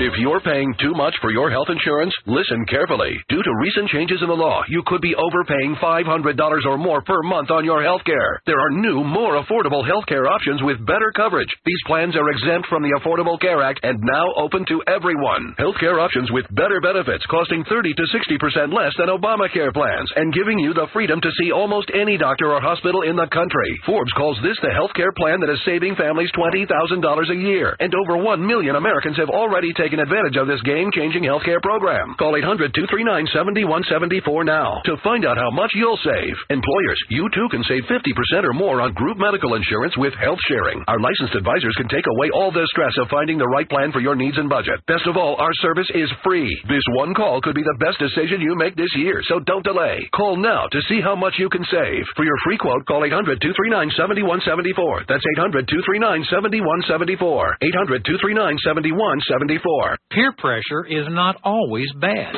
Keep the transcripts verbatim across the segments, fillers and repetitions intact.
If you're paying too much for your health insurance, listen carefully. Due to recent changes in the law, you could be overpaying five hundred dollars or more per month on your health care. There are new, more affordable health care options with better coverage. These plans are exempt from the Affordable Care Act and now open to everyone. Health care options with better benefits costing thirty to sixty percent less than Obamacare plans and giving you the freedom to see almost any doctor or hospital in the country. Forbes calls this the health care plan that is saving families twenty thousand dollars a year. And over one million Americans have already taken advantage of this game-changing health care program. Call eight hundred, two three nine, seven one seven four now to find out how much you'll save. Employers, you too can save fifty percent or more on group medical insurance with health sharing. Our licensed advisors can take away all the stress of finding the right plan for your needs and budget. Best of all, our service is free. This one call could be the best decision you make this year, so don't delay. Call now to see how much you can save. For your free quote, call eight hundred, two three nine, seven one seven four. That's eight hundred, two three nine, seven one seven four. eight hundred, two three nine, seven one seven four. Peer pressure is not always bad.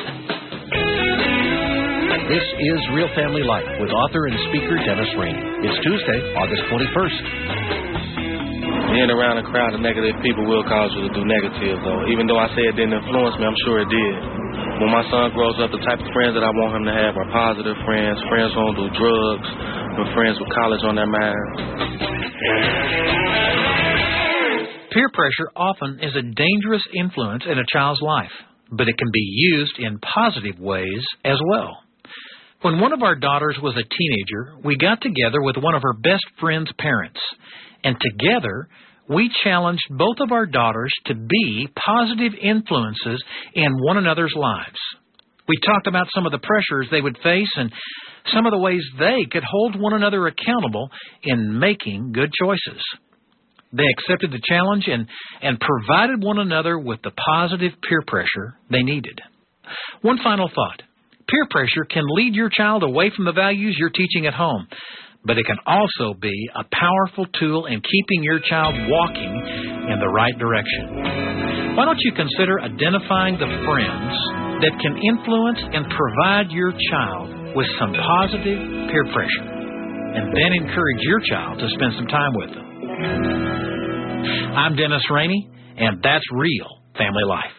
This is Real Family Life with author and speaker Dennis Rainey. It's Tuesday, August twenty-first. Being around a crowd of negative people will cause you to do negative, though. Even though I say it didn't influence me, I'm sure it did. When my son grows up, the type of friends that I want him to have are positive friends, friends who don't do drugs, and friends with college on their mind. Peer pressure often is a dangerous influence in a child's life, but it can be used in positive ways as well. When one of our daughters was a teenager, we got together with one of her best friend's parents, and together we challenged both of our daughters to be positive influences in one another's lives. We talked about some of the pressures they would face and some of the ways they could hold one another accountable in making good choices. They accepted the challenge and, and provided one another with the positive peer pressure they needed. One final thought. Peer pressure can lead your child away from the values you're teaching at home, but it can also be a powerful tool in keeping your child walking in the right direction. Why don't you consider identifying the friends that can influence and provide your child with some positive peer pressure, and then encourage your child to spend some time with them. I'm Dennis Rainey, and that's Real Family Life.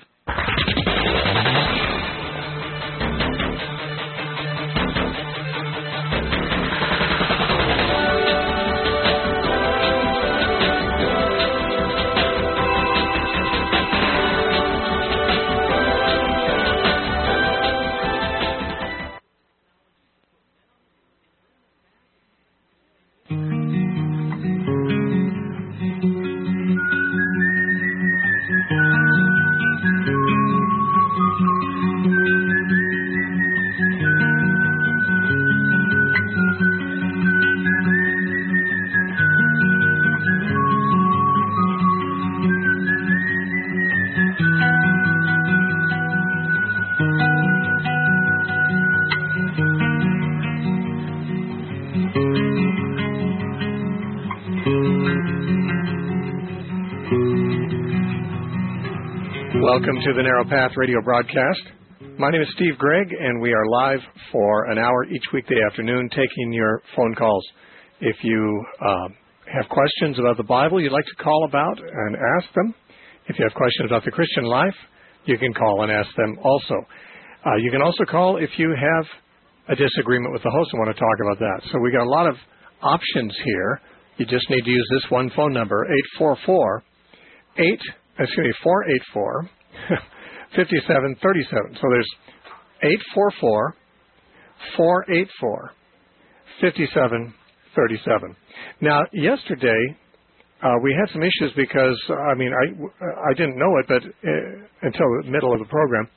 Welcome to the Narrow Path radio broadcast. My name is Steve Gregg, and we are live for an hour each weekday afternoon taking your phone calls. If you uh, have questions about the Bible you'd like to call about and ask them, if you have questions about the Christian life, you can call and ask them also. Uh, you can also call if you have a disagreement with the host and want to talk about that. So we got a lot of options here. You just need to use this one phone number, eight four four, eight, excuse me, four eight four, five seven three seven. So there's eight four four, four eight four, five seven three seven. Now, yesterday, uh, we had some issues because, I mean, I, I didn't know it, but uh, until the middle of the program,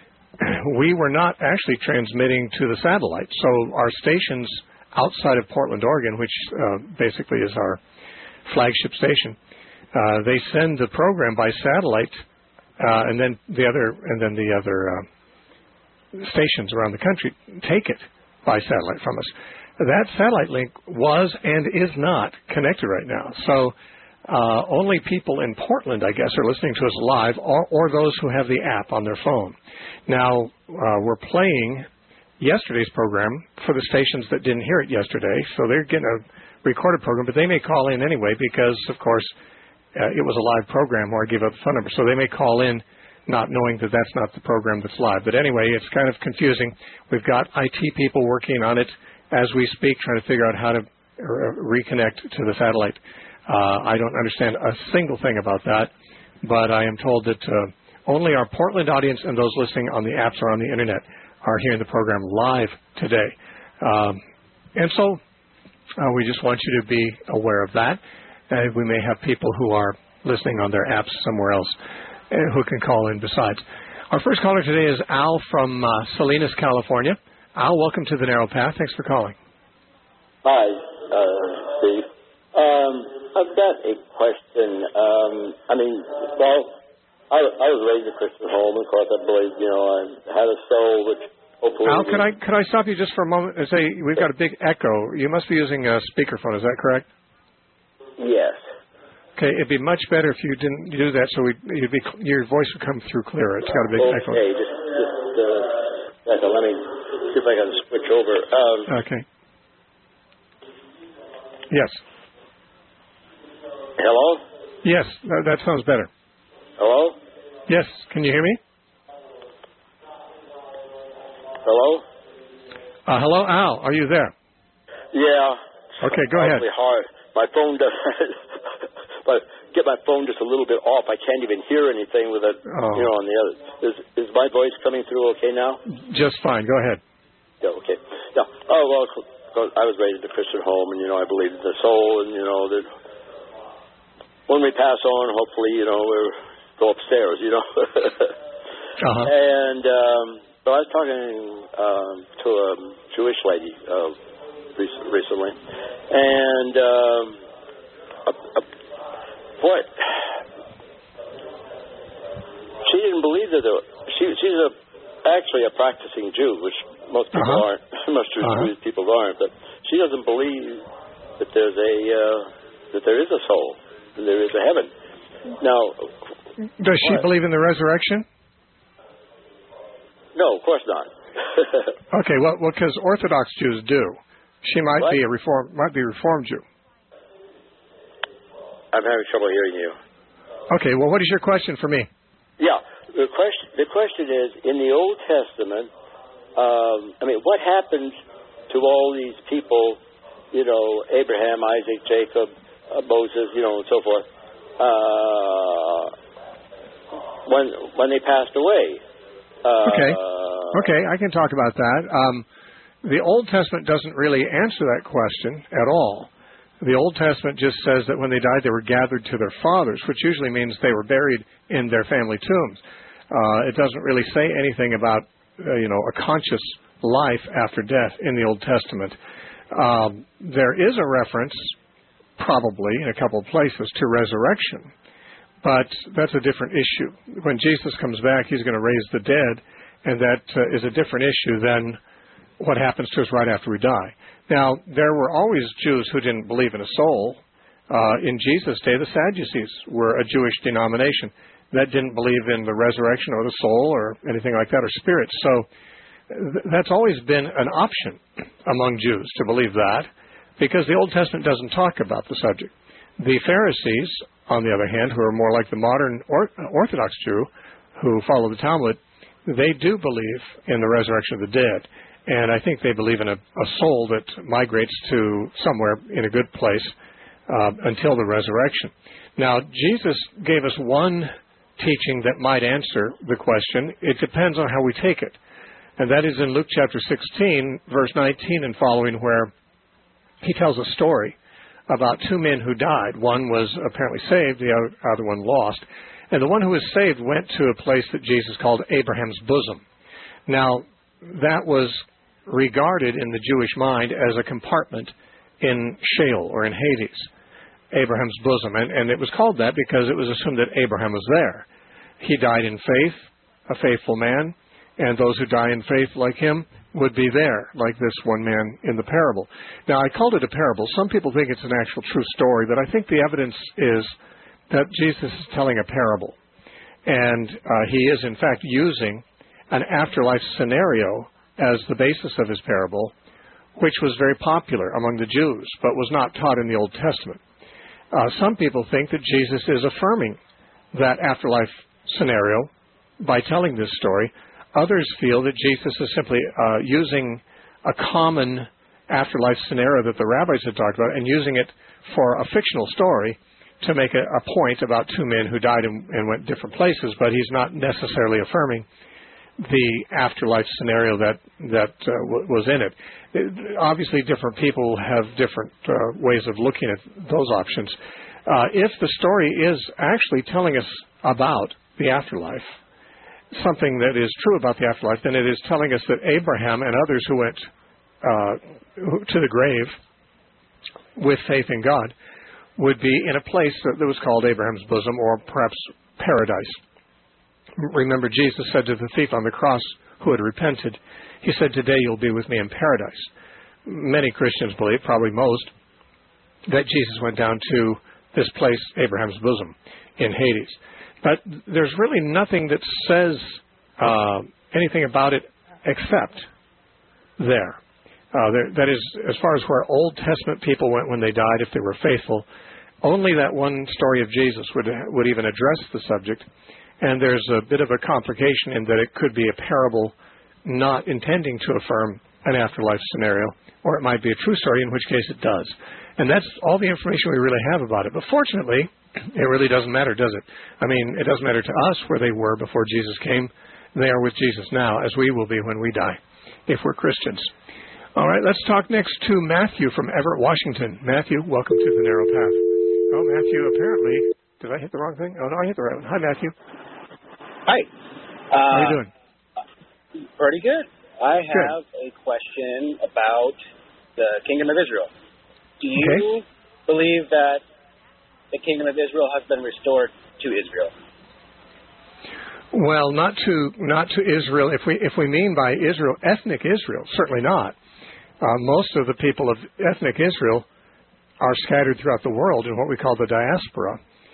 we were not actually transmitting to the satellite. So our stations outside of Portland, Oregon, which uh, basically is our flagship station, uh, they send the program by satellite, uh, and then the other, and then the other uh, stations around the country take it by satellite from us. That satellite link was and is not connected right now. So uh, only people in Portland, I guess, are listening to us live, or, or those who have the app on their phone. Now, uh, we're playing yesterday's program for the stations that didn't hear it yesterday, so they're getting a recorded program, but they may call in anyway because, of course, uh, it was a live program where I give up the phone number. So they may call in not knowing that that's not the program that's live. But anyway, it's kind of confusing. We've got I T people working on it as we speak, trying to figure out how to reconnect to the satellite. Uh, I don't understand a single thing about that, but I am told that uh, only our Portland audience and those listening on the apps or on the Internet are hearing the program live today. Um, and so uh, we just want you to be aware of that. Uh, we may have people who are listening on their apps somewhere else uh, who can call in besides. Our first caller today is Al from uh, Salinas, California. Al, welcome to the Narrow Path. Thanks for calling. Hi, uh, Steve. Um, I've got a question. Um, I mean, well, I, I was raised a Christian home. Of course, I believe, you know, I had a soul which hopefully... Al, can I, can I stop you just for a moment and say we've got a big echo. You must be using a speakerphone. Is that correct? Yes. Okay, it'd be much better if you didn't do that, so we'd, you'd be, your voice would come through clearer. It's got a big okay, echo. Okay, just, just uh, echo. Let me see if I can switch over. Um, okay. Yes. Hello? Yes, that, that sounds better. Hello? Yes, can you hear me? Hello? Uh, hello, Al, are you there? Yeah. Okay, go ahead. It's hard. My phone does, but get my phone just a little bit off. I can't even hear anything with it, oh. you know, on the other. Is is my voice coming through okay now? Just fine. Go ahead. Yeah, okay. Yeah. Oh, well, I was raised in a Christian home, and, you know, I believe in the soul, and, you know, that when we pass on, hopefully, you know, we'll go upstairs, you know. uh-huh. And um, but I was talking um, to a Jewish lady uh, recently, and um, a, a, boy, she didn't believe that there, she she's a actually a practicing Jew, which most people uh-huh. aren't. Most Jewish uh-huh. people aren't, but she doesn't believe that there's a uh, that there is a soul, and there is a heaven. Now, does she what? believe in the resurrection? No, of course not. Okay, well, well, because Orthodox Jews do. She might what? be a reform, might be a Reformed Jew. I'm having trouble hearing you. Okay, well, what is your question for me? Yeah, the question the question is, in the Old Testament, um, I mean, what happened to all these people, you know, Abraham, Isaac, Jacob, uh, Moses, you know, and so forth, uh, when when they passed away? Uh, okay, okay, I can talk about that. Um, the Old Testament doesn't really answer that question at all. The Old Testament just says that when they died, they were gathered to their fathers, which usually means they were buried in their family tombs. Uh, it doesn't really say anything about, uh, you know, a conscious life after death in the Old Testament. Um, there is a reference, probably in a couple of places, to resurrection, but that's a different issue. When Jesus comes back, he's going to raise the dead, and that uh, is a different issue than what happens to us right after we die. Now, there were always Jews who didn't believe in a soul. Uh, in Jesus' day, the Sadducees were a Jewish denomination that didn't believe in the resurrection or the soul or anything like that, or spirits. So th- that's always been an option among Jews to believe that, because the Old Testament doesn't talk about the subject. The Pharisees, on the other hand, who are more like the modern or- Orthodox Jew who follow the Talmud, they do believe in the resurrection of the dead. And I think they believe in a, a soul that migrates to somewhere in a good place uh, until the resurrection. Now, Jesus gave us one teaching that might answer the question. It depends on how we take it. And that is in Luke chapter sixteen, verse nineteen and following, where he tells a story about two men who died. One was apparently saved, the other one lost. And the one who was saved went to a place that Jesus called Abraham's bosom. Now, that was regarded in the Jewish mind as a compartment in Sheol, or in Hades, Abraham's bosom. And, and it was called that because it was assumed that Abraham was there. He died in faith, a faithful man, and those who die in faith like him would be there, like this one man in the parable. Now, I called it a parable. Some people think it's an actual true story, but I think the evidence is that Jesus is telling a parable. And uh, he is, in fact, using an afterlife scenario as the basis of his parable, which was very popular among the Jews, but was not taught in the Old Testament. Uh, some people think that Jesus is affirming that afterlife scenario by telling this story. Others feel that Jesus is simply uh, using a common afterlife scenario that the rabbis had talked about and using it for a fictional story to make a, a point about two men who died and, and went different places, but he's not necessarily affirming the afterlife scenario that that uh, w- was in it. it. Obviously, different people have different uh, ways of looking at those options. Uh, if the story is actually telling us about the afterlife, something that is true about the afterlife, then it is telling us that Abraham and others who went uh, to the grave with faith in God would be in a place that was called Abraham's bosom, or perhaps paradise. Remember, Jesus said to the thief on the cross who had repented, he said, "Today you'll be with me in paradise." Many Christians believe, probably most, that Jesus went down to this place, Abraham's bosom, in Hades. But there's really nothing that says uh, anything about it except there. Uh, there. That is, as far as where Old Testament people went when they died, if they were faithful, only that one story of Jesus would would even address the subject. And there's a bit of a complication in that it could be a parable not intending to affirm an afterlife scenario, or it might be a true story, in which case it does. And that's all the information we really have about it. But fortunately, it really doesn't matter, does it? I mean, it doesn't matter to us where they were before Jesus came. They are with Jesus now, as we will be when we die, if we're Christians. All right, let's talk next to Matthew from Everett, Washington. Matthew, welcome to the Narrow Path. Oh, Matthew, apparently, did I hit the wrong thing? Oh, no, I hit the right one. Hi, Matthew. Hi. Uh, How are you doing? Pretty good. I have good. a question about the Kingdom of Israel. Do you okay. believe that the Kingdom of Israel has been restored to Israel? Well, not to not to Israel. If we if we mean by Israel, ethnic Israel, certainly not. Uh, most of the people of ethnic Israel are scattered throughout the world in what we call the diaspora.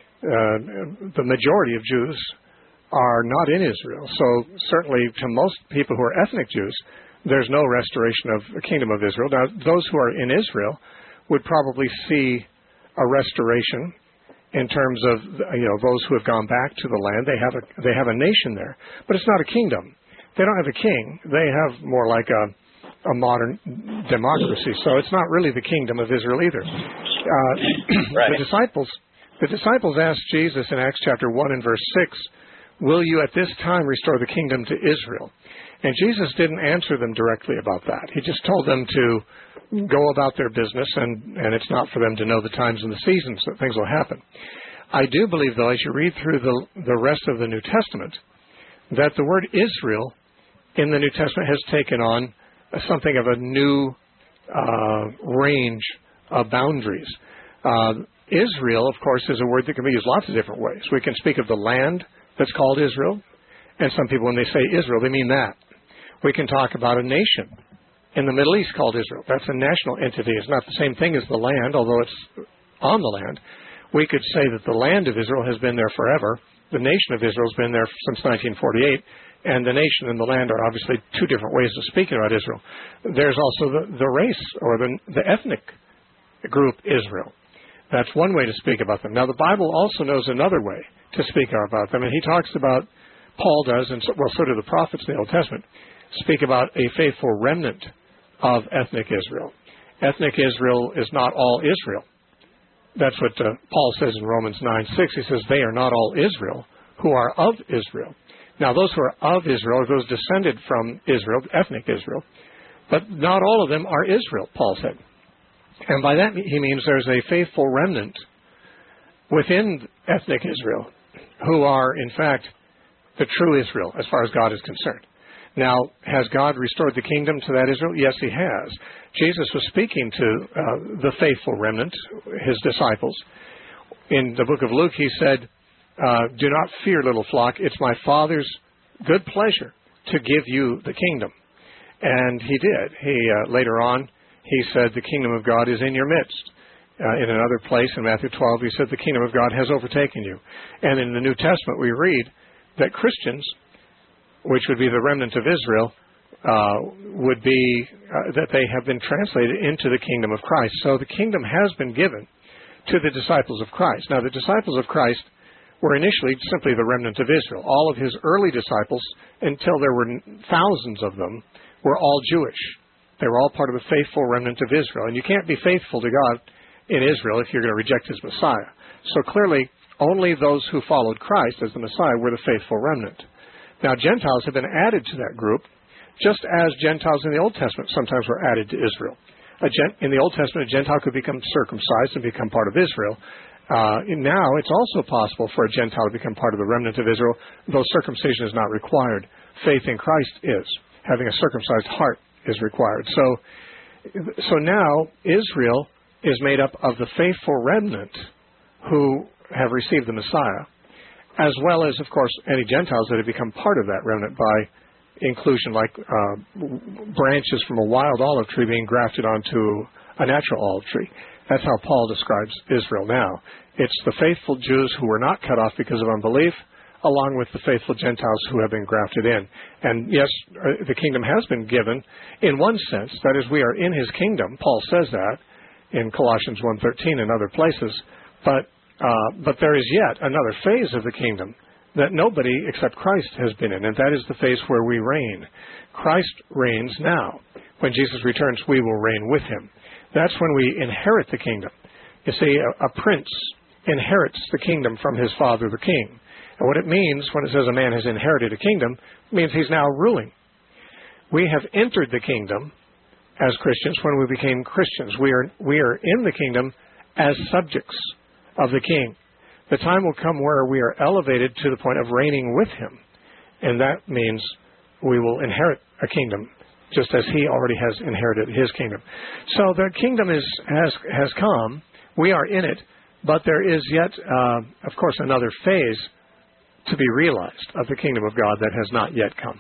Uh, the majority of Jews are not in Israel. So certainly to most people who are ethnic Jews, there's no restoration of the Kingdom of Israel. Now, those who are in Israel would probably see a restoration in terms of, you know, those who have gone back to the land. They have a they have a nation there, but it's not a kingdom. They don't have a king. They have more like a a modern democracy. So it's not really the kingdom of Israel either. Uh, right. The disciples the disciples asked Jesus in Acts chapter one and verse six, "Will you at this time restore the kingdom to Israel?" And Jesus didn't answer them directly about that. He just told them to go about their business, and, and it's not for them to know the times and the seasons that things will happen. I do believe, though, as you read through the, the rest of the New Testament, that the word Israel in the New Testament has taken on something of a new uh, range of boundaries. Uh, Israel, of course, is a word that can be used lots of different ways. We can speak of the land that's called Israel, and some people, when they say Israel, they mean that. We can talk about a nation in the Middle East called Israel. That's a national entity. It's not the same thing as the land, although it's on the land. We could say that the land of Israel has been there forever. The nation of Israel has been there since nineteen forty-eight, and the nation and the land are obviously two different ways of speaking about Israel. There's also the, the race, or the, the ethnic group Israel. That's one way to speak about them. Now, the Bible also knows another way to speak about them, and he talks about, Paul does, and so, well, so do the prophets in the Old Testament, speak about a faithful remnant of ethnic Israel. Ethnic Israel is not all Israel. That's what uh, Paul says in Romans nine six. He says, they are not all Israel who are of Israel. Now, those who are of Israel are those descended from Israel, ethnic Israel, but not all of them are Israel, Paul said. And by that he means there's a faithful remnant within ethnic Israel who are, in fact, the true Israel as far as God is concerned. Now, has God restored the kingdom to that Israel? Yes, he has. Jesus was speaking to uh, the faithful remnant, his disciples. In the book of Luke, he said, uh, do not fear, little flock. It's my Father's good pleasure to give you the kingdom. And he did. He uh, later on, he said, the kingdom of God is in your midst. Uh, in another place, in Matthew twelve, he said, the kingdom of God has overtaken you. And in the New Testament, we read that Christians, which would be the remnant of Israel, uh, would be uh, that they have been translated into the kingdom of Christ. So the kingdom has been given to the disciples of Christ. Now, the disciples of Christ were initially simply the remnant of Israel. All of his early disciples, until there were thousands of them, were all Jewish. They were all part of the faithful remnant of Israel. And you can't be faithful to God in Israel if you're going to reject his Messiah. So clearly, only those who followed Christ as the Messiah were the faithful remnant. Now, Gentiles have been added to that group, just as Gentiles in the Old Testament sometimes were added to Israel. A gent- in the Old Testament, a Gentile could become circumcised and become part of Israel. Uh, now, it's also possible for a Gentile to become part of the remnant of Israel, though circumcision is not required. Faith in Christ is. Having a circumcised heart is required. So, so now, Israel is made up of the faithful remnant who have received the Messiah, as well as, of course, any Gentiles that have become part of that remnant by inclusion, like uh, branches from a wild olive tree being grafted onto a natural olive tree. That's how Paul describes Israel now. It's the faithful Jews who were not cut off because of unbelief, along with the faithful Gentiles who have been grafted in. And yes, uh, the kingdom has been given in one sense. That is, we are in his kingdom. Paul says that in Colossians one thirteen and other places. But uh, but there is yet another phase of the kingdom that nobody except Christ has been in, and that is the phase where we reign. Christ reigns now. When Jesus returns, we will reign with him. That's when we inherit the kingdom. You see, a, a prince inherits the kingdom from his father, the king. And what it means when it says a man has inherited a kingdom, it means he's now ruling. We have entered the kingdom as Christians when we became Christians. We are, we are in the kingdom as subjects of the king. The time will come where we are elevated to the point of reigning with him. And that means we will inherit a kingdom, just as he already has inherited his kingdom. So the kingdom is, has, has come. We are in it. But there is yet, uh, of course, another phase to be realized of the kingdom of God that has not yet come.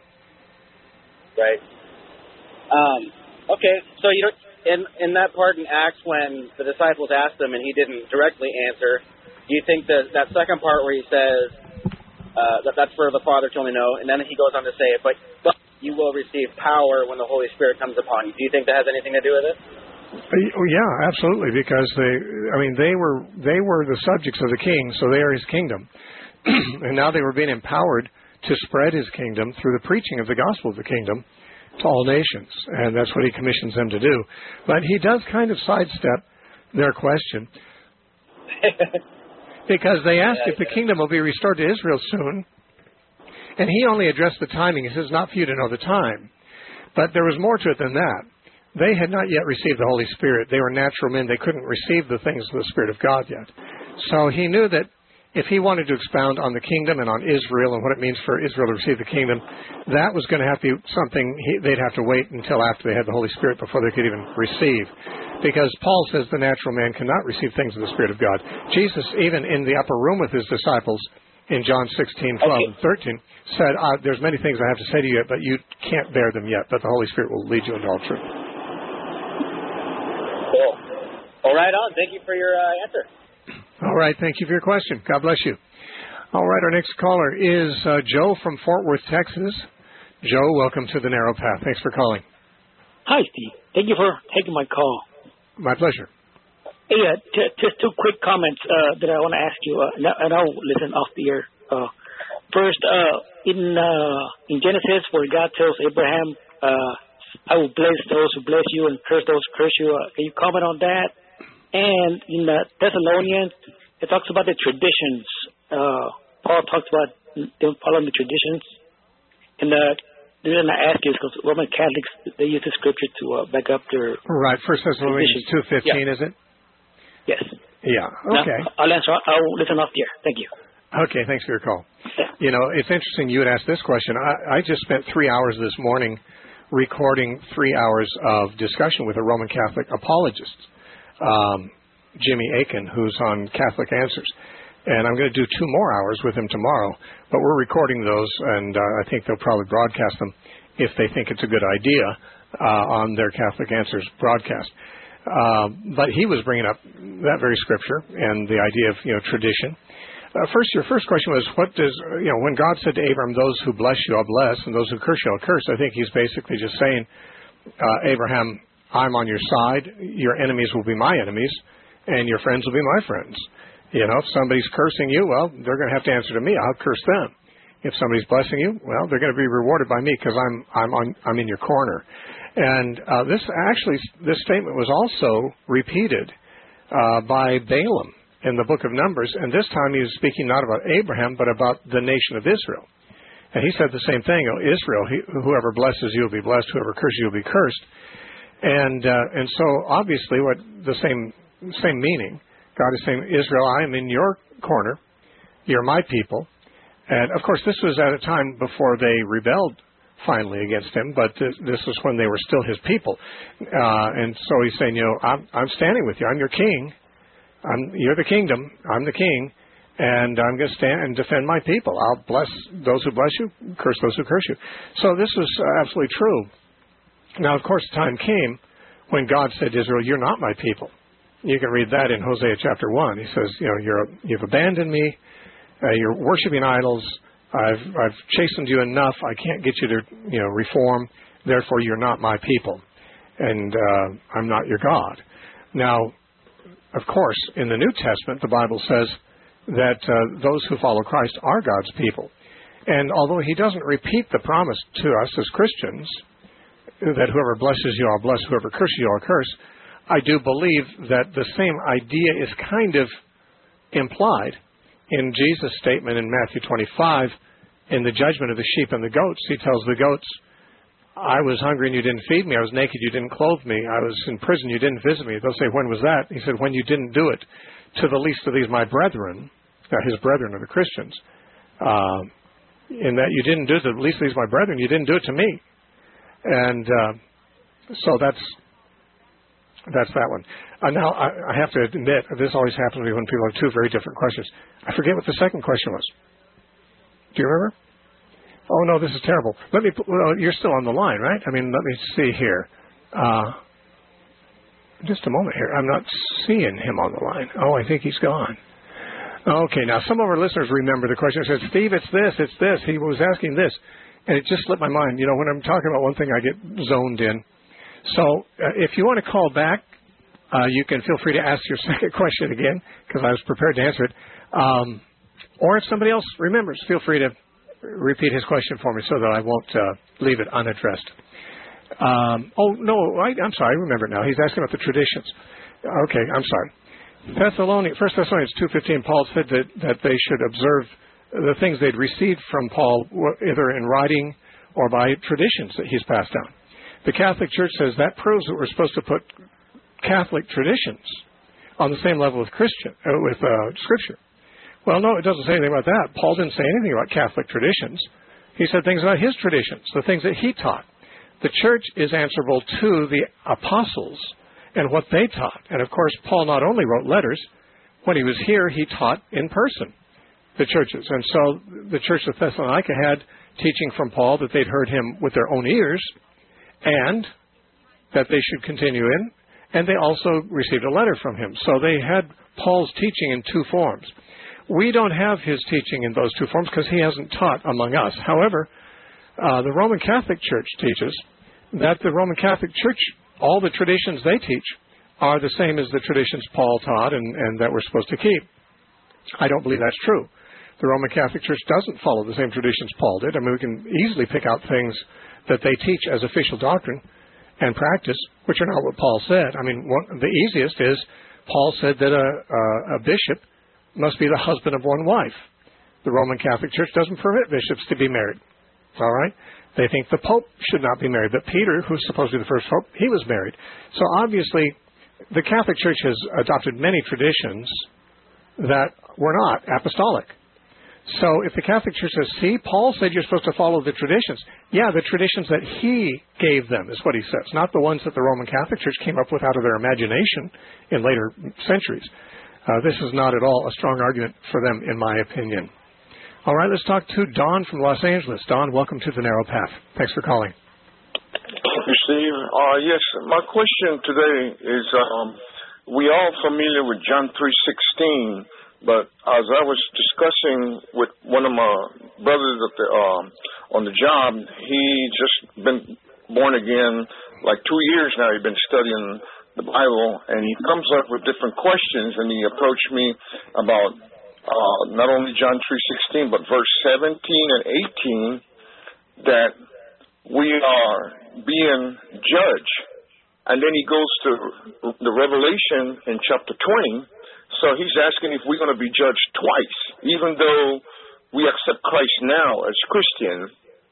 Right. Um, okay, so you know, in in that part in Acts when the disciples asked him and he didn't directly answer, do you think that that second part where he says uh, that that's for the Father to only know, and then he goes on to say, but, but you will receive power when the Holy Spirit comes upon you. Do you think that has anything to do with it? Oh, yeah, absolutely, because they, I mean, they were they were the subjects of the king, so they are his kingdom. And now they were being empowered to spread his kingdom through the preaching of the gospel of the kingdom to all nations. And that's what he commissions them to do. But he does kind of sidestep their question because they asked if the kingdom will be restored to Israel soon. And he only addressed the timing. He says, not for you to know the time. But there was more to it than that. They had not yet received the Holy Spirit. They were natural men. They couldn't receive the things of the Spirit of God yet. So he knew that if he wanted to expound on the kingdom and on Israel and what it means for Israel to receive the kingdom, that was going to have to be something he, they'd have to wait until after they had the Holy Spirit before they could even receive. Because Paul says the natural man cannot receive things of the Spirit of God. Jesus, even in the upper room with his disciples in John sixteen, twelve, okay. and thirteen, said, uh, there's many things I have to say to you, but you can't bear them yet, but the Holy Spirit will lead you into all truth. Cool. Well, right on. Thank you for your uh, answer. All right. Thank you for your question. God bless you. All right. Our next caller is uh, Joe from Fort Worth, Texas. Joe, welcome to the Narrow Path. Thanks for calling. Hi, Steve. Thank you for taking my call. My pleasure. Yeah, t- just two quick comments uh, that I want to ask you, uh, and, and I'll listen off the air. Uh, first, uh, in uh, in Genesis, where God tells Abraham, uh, I will bless those who bless you and curse those who curse you. Uh, can you comment on that? And in uh, Thessalonians, it talks about the traditions. Uh, Paul talks about them following the traditions. And uh, the reason I ask is because Roman Catholics, they use the scripture to uh, back up their Right, First Thessalonians two fifteen, yeah. Is it? Yes. Yeah, okay. Now, I'll answer. I'll listen off the air. Thank you. Okay, thanks for your call. You know, it's interesting you would ask this question. I, I just spent three hours this morning recording three hours of discussion with a Roman Catholic apologist, um, Jimmy Akin, who's on Catholic Answers. And I'm going to do two more hours with him tomorrow. But we're recording those, and uh, I think they'll probably broadcast them if they think it's a good idea uh, on their Catholic Answers broadcast. Uh, but he was bringing up that very scripture and the idea of, you know, tradition. Uh, first, your first question was, what does, you know, when God said to Abraham, those who bless you, I'll bless, and those who curse you, I'll curse, I think he's basically just saying, uh, Abraham, I'm on your side, your enemies will be my enemies, and your friends will be my friends. You know, if somebody's cursing you, well, they're going to have to answer to me. I'll curse them. If somebody's blessing you, well, they're going to be rewarded by me because I'm I'm on I'm in your corner. And uh, this actually this statement was also repeated uh, by Balaam in the book of Numbers, and this time he was speaking not about Abraham but about the nation of Israel. And he said the same thing: oh, Israel, he, whoever blesses you will be blessed; whoever curses you will be cursed. And uh, and so obviously, what the same same meaning. God is saying, Israel, I am in your corner. You're my people. And, of course, this was at a time before they rebelled finally against him, but this, this was when they were still his people. Uh, and so he's saying, you know, I'm, I'm standing with you. I'm your king. I'm, you're the kingdom. I'm the king. And I'm going to stand and defend my people. I'll bless those who bless you, curse those who curse you. So this was absolutely true. Now, of course, the time came when God said to Israel, you're not my people. You can read that in Hosea chapter one. He says, you know, you're, you've abandoned me. Uh, you're worshiping idols. I've, I've chastened you enough. I can't get you to, you know, reform. Therefore, you're not my people, and uh, I'm not your God. Now, of course, in the New Testament, the Bible says that uh, those who follow Christ are God's people. And although he doesn't repeat the promise to us as Christians, that whoever blesses you, I'll bless. Whoever curses you, I'll curse, I do believe that the same idea is kind of implied in Jesus' statement in Matthew twenty-five, in the judgment of the sheep and the goats. He tells the goats, I was hungry and you didn't feed me. I was naked, you didn't clothe me. I was in prison, you didn't visit me. They'll say, when was that? He said, when you didn't do it to the least of these my brethren, uh, his brethren are the Christians, uh, in that you didn't do it to the least of these my brethren, you didn't do it to me. And uh, so that's That's that one. Uh, now, I, I have to admit, this always happens to me when people have two very different questions. I forget what the second question was. Do you remember? Oh, no, this is terrible. Let me. Put, well, you're still on the line, right? I mean, let me see here. Uh, just a moment here. I'm not seeing him on the line. Oh, I think he's gone. Okay, now some of our listeners remember the question. It said, Steve, it's this, it's this. He was asking this. And it just slipped my mind. You know, when I'm talking about one thing, I get zoned in. So uh, if you want to call back, uh, you can feel free to ask your second question again, because I was prepared to answer it. Um, or if somebody else remembers, feel free to repeat his question for me so that I won't uh, leave it unaddressed. Um, oh, no, I, I'm sorry, I remember it now. He's asking about the traditions. Okay, I'm sorry. Thessalonians, First Thessalonians two fifteen, Paul said that, that they should observe the things they'd received from Paul, either in writing or by traditions that he's passed down. The Catholic Church says that proves that we're supposed to put Catholic traditions on the same level with Christian uh, with uh, Scripture. Well, no, it doesn't say anything about that. Paul didn't say anything about Catholic traditions. He said things about his traditions, the things that he taught. The Church is answerable to the apostles and what they taught. And, of course, Paul not only wrote letters. When he was here, he taught in person, the churches. And so the Church of Thessalonica had teaching from Paul that they'd heard him with their own ears, and that they should continue in, and they also received a letter from him. So they had Paul's teaching in two forms. We don't have his teaching in those two forms because he hasn't taught among us. However, uh, the Roman Catholic Church teaches that the Roman Catholic Church, all the traditions they teach, are the same as the traditions Paul taught and, and that we're supposed to keep. I don't believe that's true. The Roman Catholic Church doesn't follow the same traditions Paul did. I mean, we can easily pick out things that they teach as official doctrine and practice, which are not what Paul said. I mean, one, the easiest is Paul said that a, a, a bishop must be the husband of one wife. The Roman Catholic Church doesn't permit bishops to be married. All right? They think the Pope should not be married. But Peter, who's supposed to be the first Pope, he was married. So obviously, the Catholic Church has adopted many traditions that were not apostolic. So if the Catholic Church says, see, Paul said you're supposed to follow the traditions. Yeah, the traditions that he gave them is what he says, not the ones that the Roman Catholic Church came up with out of their imagination in later centuries. Uh, this is not at all a strong argument for them, in my opinion. All right, let's talk to Don from Los Angeles. Don, welcome to The Narrow Path. Thanks for calling. Thank you, Steve. Uh, yes, my question today is, um, we all familiar with John three sixteen, but as I was discussing with one of my brothers at the, um, on the job, he just been born again like two years now. He's been studying the Bible, and he comes up with different questions, and he approached me about uh, not only John three sixteen, but verse seventeen and eighteen, that we are being judged. And then he goes to the Revelation in chapter twenty. So he's asking if we're going to be judged twice, even though we accept Christ now as Christian,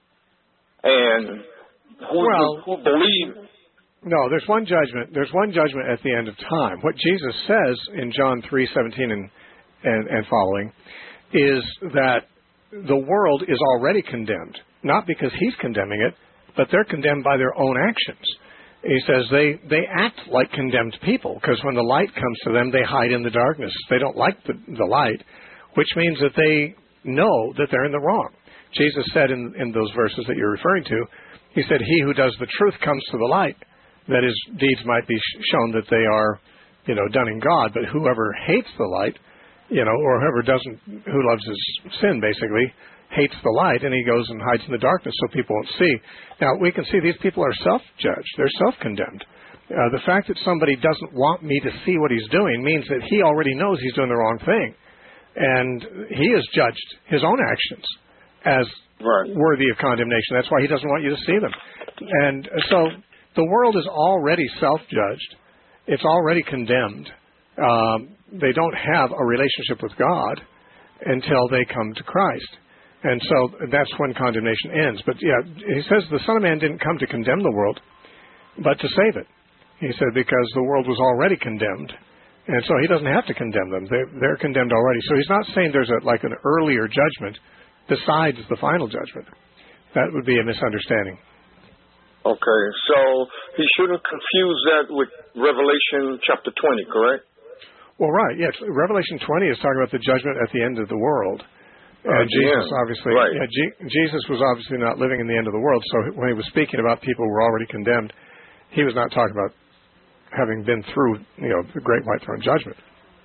and who, well, who believe. No, there's one judgment. There's one judgment at the end of time. What Jesus says in John three seventeen and, and, and following is that the world is already condemned, not because he's condemning it, but they're condemned by their own actions. He says they, they act like condemned people, because when the light comes to them, they hide in the darkness. They don't like the, the light, which means that they know that they're in the wrong. Jesus said in, in those verses that you're referring to, he said, he who does the truth comes to the light, that his deeds might be shown that they are, you know, done in God. But whoever hates the light, you know, or whoever doesn't, who loves his sin, basically, hates the light, and he goes and hides in the darkness so people won't see. Now, we can see these people are self-judged. They're self-condemned. Uh, the fact that somebody doesn't want me to see what he's doing means that he already knows he's doing the wrong thing. And he has judged his own actions as right. worthy of condemnation. That's why he doesn't want you to see them. And so the world is already self-judged. It's already condemned. Um, they don't have a relationship with God until they come to Christ. And so that's when condemnation ends. But yeah, he says the Son of Man didn't come to condemn the world, but to save it. He said because the world was already condemned, and so he doesn't have to condemn them. They're, they're condemned already. So he's not saying there's a, like an earlier judgment besides the final judgment. That would be a misunderstanding. Okay, so he shouldn't confuse that with Revelation chapter twenty, correct? Well, right, yes. Revelation twenty is talking about the judgment at the end of the world. And uh, Jesus, yeah. obviously, right. yeah, G- Jesus was obviously not living in the end of the world. So when he was speaking about people who were already condemned, he was not talking about having been through, you know, the great white throne judgment.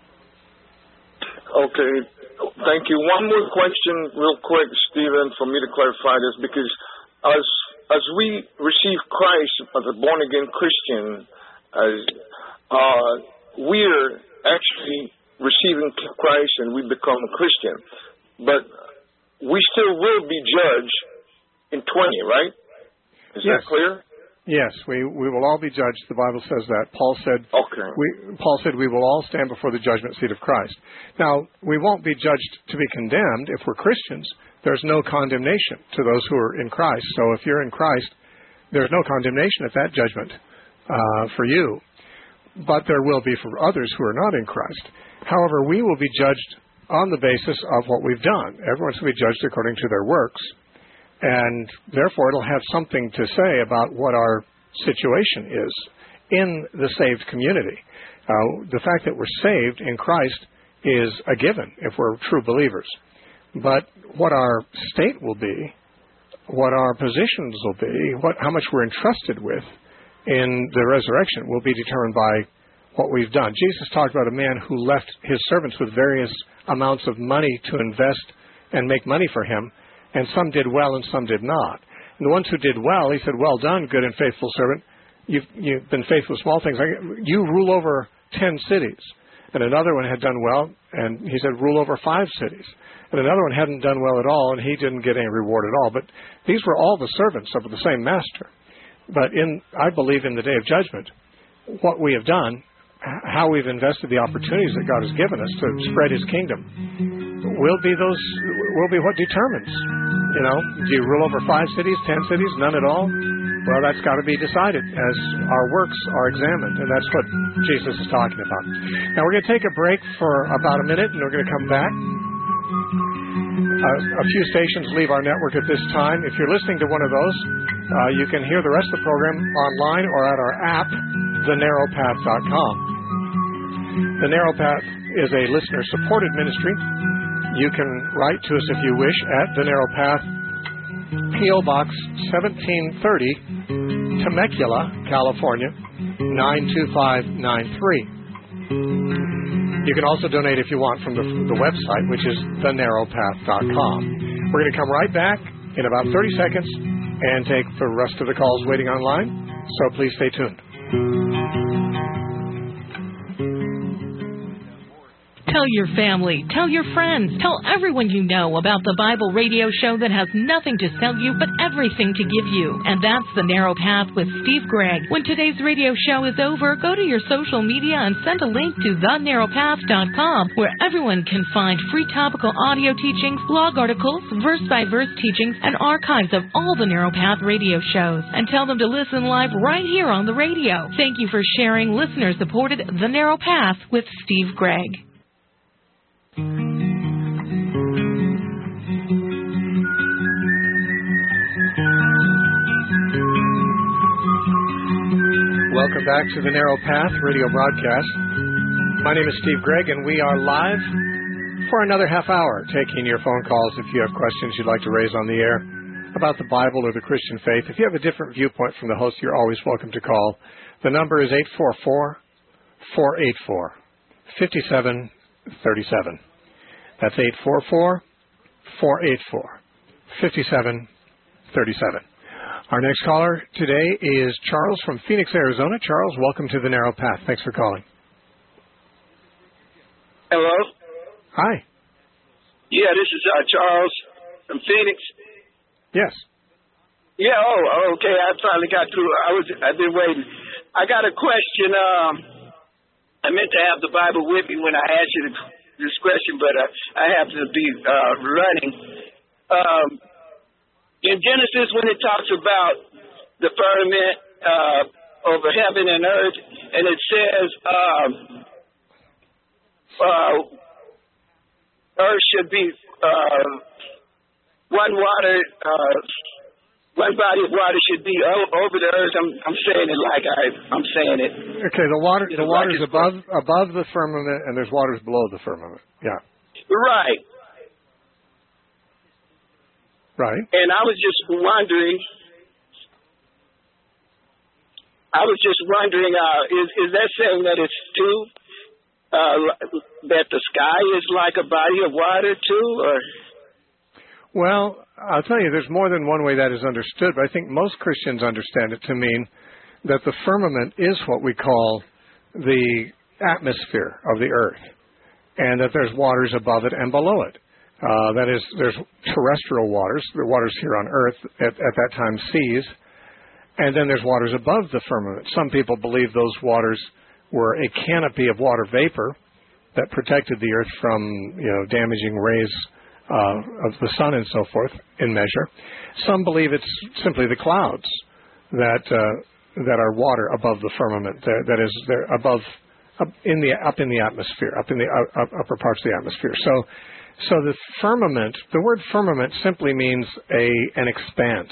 Okay, thank you. One more question, real quick, Stephen, for me to clarify this, because as as we receive Christ as a born again Christian, as uh, we're actually receiving Christ and we become a Christian. But we still will be judged in twenty, right? Is yes. that clear? Yes, we, we will all be judged. The Bible says that. Paul said okay. we Paul said we will all stand before the judgment seat of Christ. Now, we won't be judged to be condemned if we're Christians. There's no condemnation to those who are in Christ. So if you're in Christ, there's no condemnation at that judgment uh, for you. But there will be for others who are not in Christ. However, we will be judged on the basis of what we've done. Everyone's going to be judged according to their works. And therefore, it'll have something to say about what our situation is in the saved community. Uh, the fact that we're saved in Christ is a given if we're true believers. But what our state will be, what our positions will be, what how much we're entrusted with in the resurrection will be determined by what we've done. Jesus talked about a man who left his servants with various amounts of money to invest and make money for him, and some did well and some did not. And the ones who did well, he said, well done, good and faithful servant. You've, you've been faithful with small things. You rule over ten cities. And another one had done well, and he said, rule over five cities. And another one hadn't done well at all, and he didn't get any reward at all. But these were all the servants of the same master. But in, I believe in the day of judgment, what we have done, how we've invested the opportunities that God has given us to spread His kingdom, will be those will be what determines. You know, do you rule over five cities, ten cities, none at all? Well, that's got to be decided as our works are examined, and that's what Jesus is talking about. Now, we're going to take a break for about a minute, and we're going to come back. Uh, a few stations leave our network at this time. If you're listening to one of those, uh, you can hear the rest of the program online or at our app, the narrow path dot com. The Narrow Path is a listener-supported ministry. You can write to us if you wish at The Narrow Path, P O. Box seventeen thirty, Temecula, California, nine two five nine three. You can also donate if you want from the, the website, which is the narrow path dot com. We're going to come right back in about thirty seconds and take the rest of the calls waiting online, so please stay tuned. Tell your family, tell your friends, tell everyone you know about the Bible radio show that has nothing to sell you but everything to give you. And that's The Narrow Path with Steve Gregg. When today's radio show is over, go to your social media and send a link to the narrow path dot com, where everyone can find free topical audio teachings, blog articles, verse-by-verse teachings, and archives of all the Narrow Path radio shows. And tell them to listen live right here on the radio. Thank you for sharing listener-supported The Narrow Path with Steve Gregg. Welcome back to the Narrow Path radio broadcast. My name is Steve Gregg, and we are live for another half hour, taking your phone calls if you have questions you'd like to raise on the air about the Bible or the Christian faith. If you have a different viewpoint from the host, you're always welcome to call. The number is eight four four, four eight four, five seven three seven. That's eight four four, four eight four, five seven three seven. Our next caller today is Charles from Phoenix, Arizona. Charles, welcome to the Narrow Path. Thanks for calling. Hello? Hi. Yeah, this is uh, Charles from Phoenix. Yes. Yeah, oh, okay. I finally got through. I was, I've been waiting. I got a question. Um, I meant to have the Bible with me when I asked you this question, but uh, I happen to be uh, running. Um, in Genesis, when it talks about the firmament uh, over heaven and earth, and it says um, uh, earth should be uh, one water, uh, one body of water should be over the earth. I'm, I'm saying it like I, I'm saying it. Okay, the water, you the know, water's like above above the firmament, and there's waters below the firmament. Yeah. Right. Right. And I was just wondering, I was just wondering, uh, is is that saying that it's two, uh, that the sky is like a body of water too, or? Well, I'll tell you, there's more than one way that is understood, but I think most Christians understand it to mean that the firmament is what we call the atmosphere of the earth, and that there's waters above it and below it. Uh, that is, there's terrestrial waters, the waters here on earth, at, at that time seas, and then there's waters above the firmament. Some people believe those waters were a canopy of water vapor that protected the earth from, you know, damaging rays Uh, of the sun and so forth in measure. Some believe it's simply the clouds that uh, that are water above the firmament. That, that is, they're above, up in the up in the atmosphere, up in the uh, upper parts of the atmosphere. So, so the firmament. The word firmament simply means a an expanse,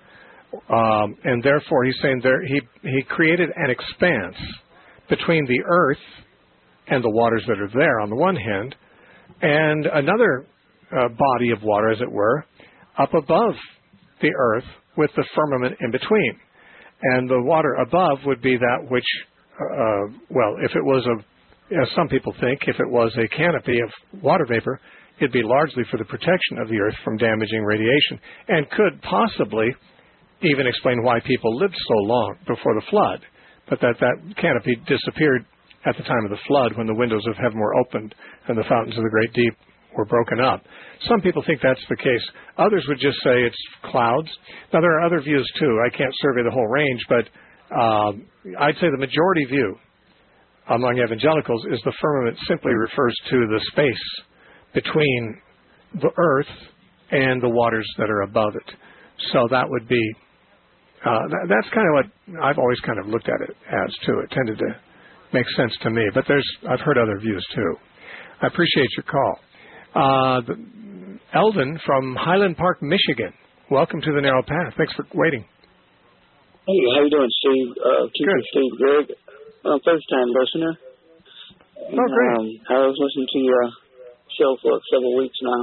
um, and therefore he's saying there he he created an expanse between the earth and the waters that are there on the one hand, and another Uh, body of water, as it were, up above the earth with the firmament in between. And the water above would be that which, uh, well, if it was a, as some people think, if it was a canopy of water vapor, it'd be largely for the protection of the earth from damaging radiation, and could possibly even explain why people lived so long before the flood, but that that canopy disappeared at the time of the flood when the windows of heaven were opened and the fountains of the great deep were broken up. Some people think that's the case. Others would just say it's clouds. Now, there are other views, too. I can't survey the whole range, but uh, I'd say the majority view among evangelicals is the firmament simply refers to the space between the earth and the waters that are above it. So that would be, uh, that, that's kind of what I've always kind of looked at it as, too. It tended to make sense to me. But there's, I've heard other views, too. I appreciate your call. Uh, Eldon from Highland Park, Michigan. Welcome to the Narrow Path. Thanks for waiting. Hey, how you doing, Steve? Uh, Keeper Steve Gregg. I'm a first-time listener. And, oh, great. Um, I was listening to your show for several weeks now.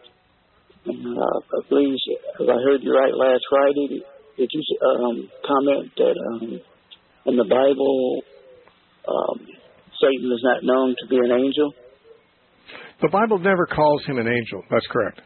And uh, please, if I heard you right last Friday, did you um, comment that um, in the Bible, um, Satan is not known to be an angel? The Bible never calls him an angel. That's correct.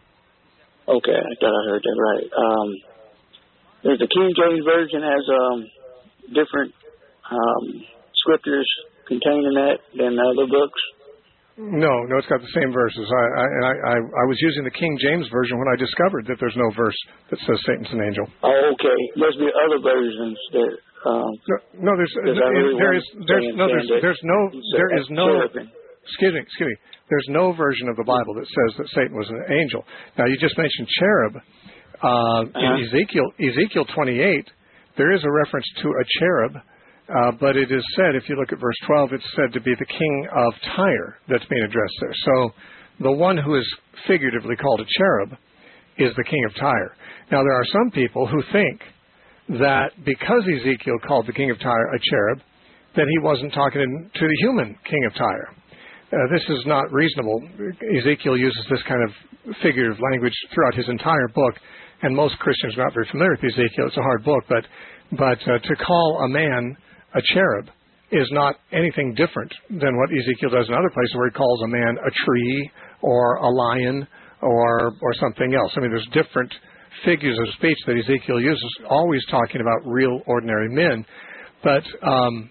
Okay, I thought I heard that right. Um, there's the King James Version has um, different um, scriptures containing that than other books. No, no, it's got the same verses. I, I, and I, I, I was using the King James Version when I discovered that there's no verse that says Satan's an angel. Oh, okay. Must be other versions that. Um, no, no, there's really there is there's no there's, there's no there is no. Excuse me, excuse me. There's no version of the Bible that says that Satan was an angel. Now, you just mentioned cherub. Uh, uh-huh. In Ezekiel Ezekiel twenty-eight, there is a reference to a cherub. Uh, but it is said, if you look at verse twelve, it's said to be the king of Tyre that's being addressed there. So the one who is figuratively called a cherub is the king of Tyre. Now, there are some people who think that because Ezekiel called the king of Tyre a cherub, that he wasn't talking to the human king of Tyre. Uh, this is not reasonable. Ezekiel uses this kind of figurative language throughout his entire book, and most Christians are not very familiar with Ezekiel. It's a hard book, but, but uh, to call a man a cherub is not anything different than what Ezekiel does in other places where he calls a man a tree or a lion or or something else. I mean, there's different figures of speech that Ezekiel uses, always talking about real, ordinary men. But um,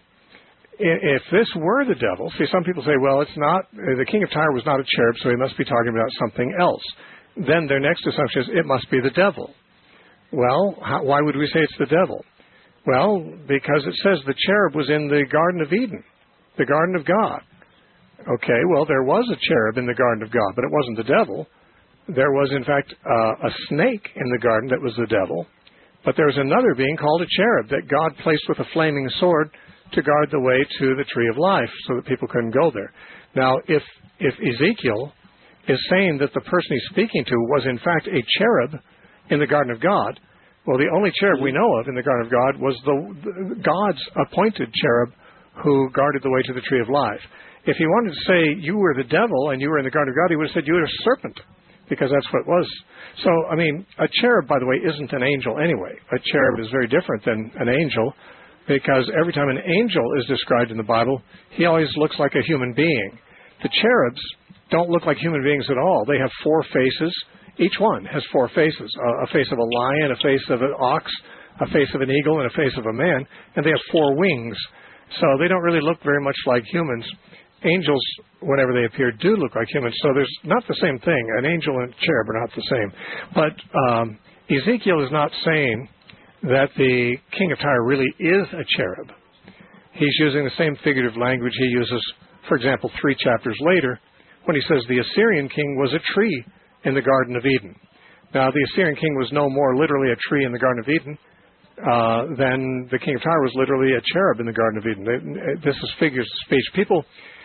if this were the devil, see, some people say, well, it's not, the king of Tyre was not a cherub, so he must be talking about something else. Then their next assumption is, it must be the devil. Well, how, why would we say it's the devil? Well, because it says the cherub was in the Garden of Eden, the Garden of God. Okay, well, there was a cherub in the Garden of God, but it wasn't the devil. There was, in fact, uh, a snake in the garden that was the devil. But there was another being called a cherub that God placed with a flaming sword to guard the way to the tree of life so that people couldn't go there. Now, if, if Ezekiel is saying that the person he's speaking to was, in fact, a cherub in the Garden of God, well, the only cherub we know of in the Garden of God was the, the God's appointed cherub who guarded the way to the tree of life. If he wanted to say you were the devil and you were in the Garden of God, he would have said you were a serpent, because that's what it was. So, I mean, a cherub, by the way, isn't an angel anyway. A cherub is very different than an angel, because every time an angel is described in the Bible, he always looks like a human being. The cherubs don't look like human beings at all. They have four faces. Each one has four faces, a face of a lion, a face of an ox, a face of an eagle, and a face of a man, and they have four wings. So they don't really look very much like humans. Angels, whenever they appear, do look like humans, so there's not the same thing. An angel and a cherub are not the same. But um, Ezekiel is not saying that the king of Tyre really is a cherub. He's using the same figurative language he uses, for example, three chapters later, when he says the Assyrian king was a tree in the Garden of Eden. Now, the Assyrian king was no more literally a tree in the Garden of Eden uh, than the king of Tyre was literally a cherub in the Garden of Eden. This is figures of speech. People,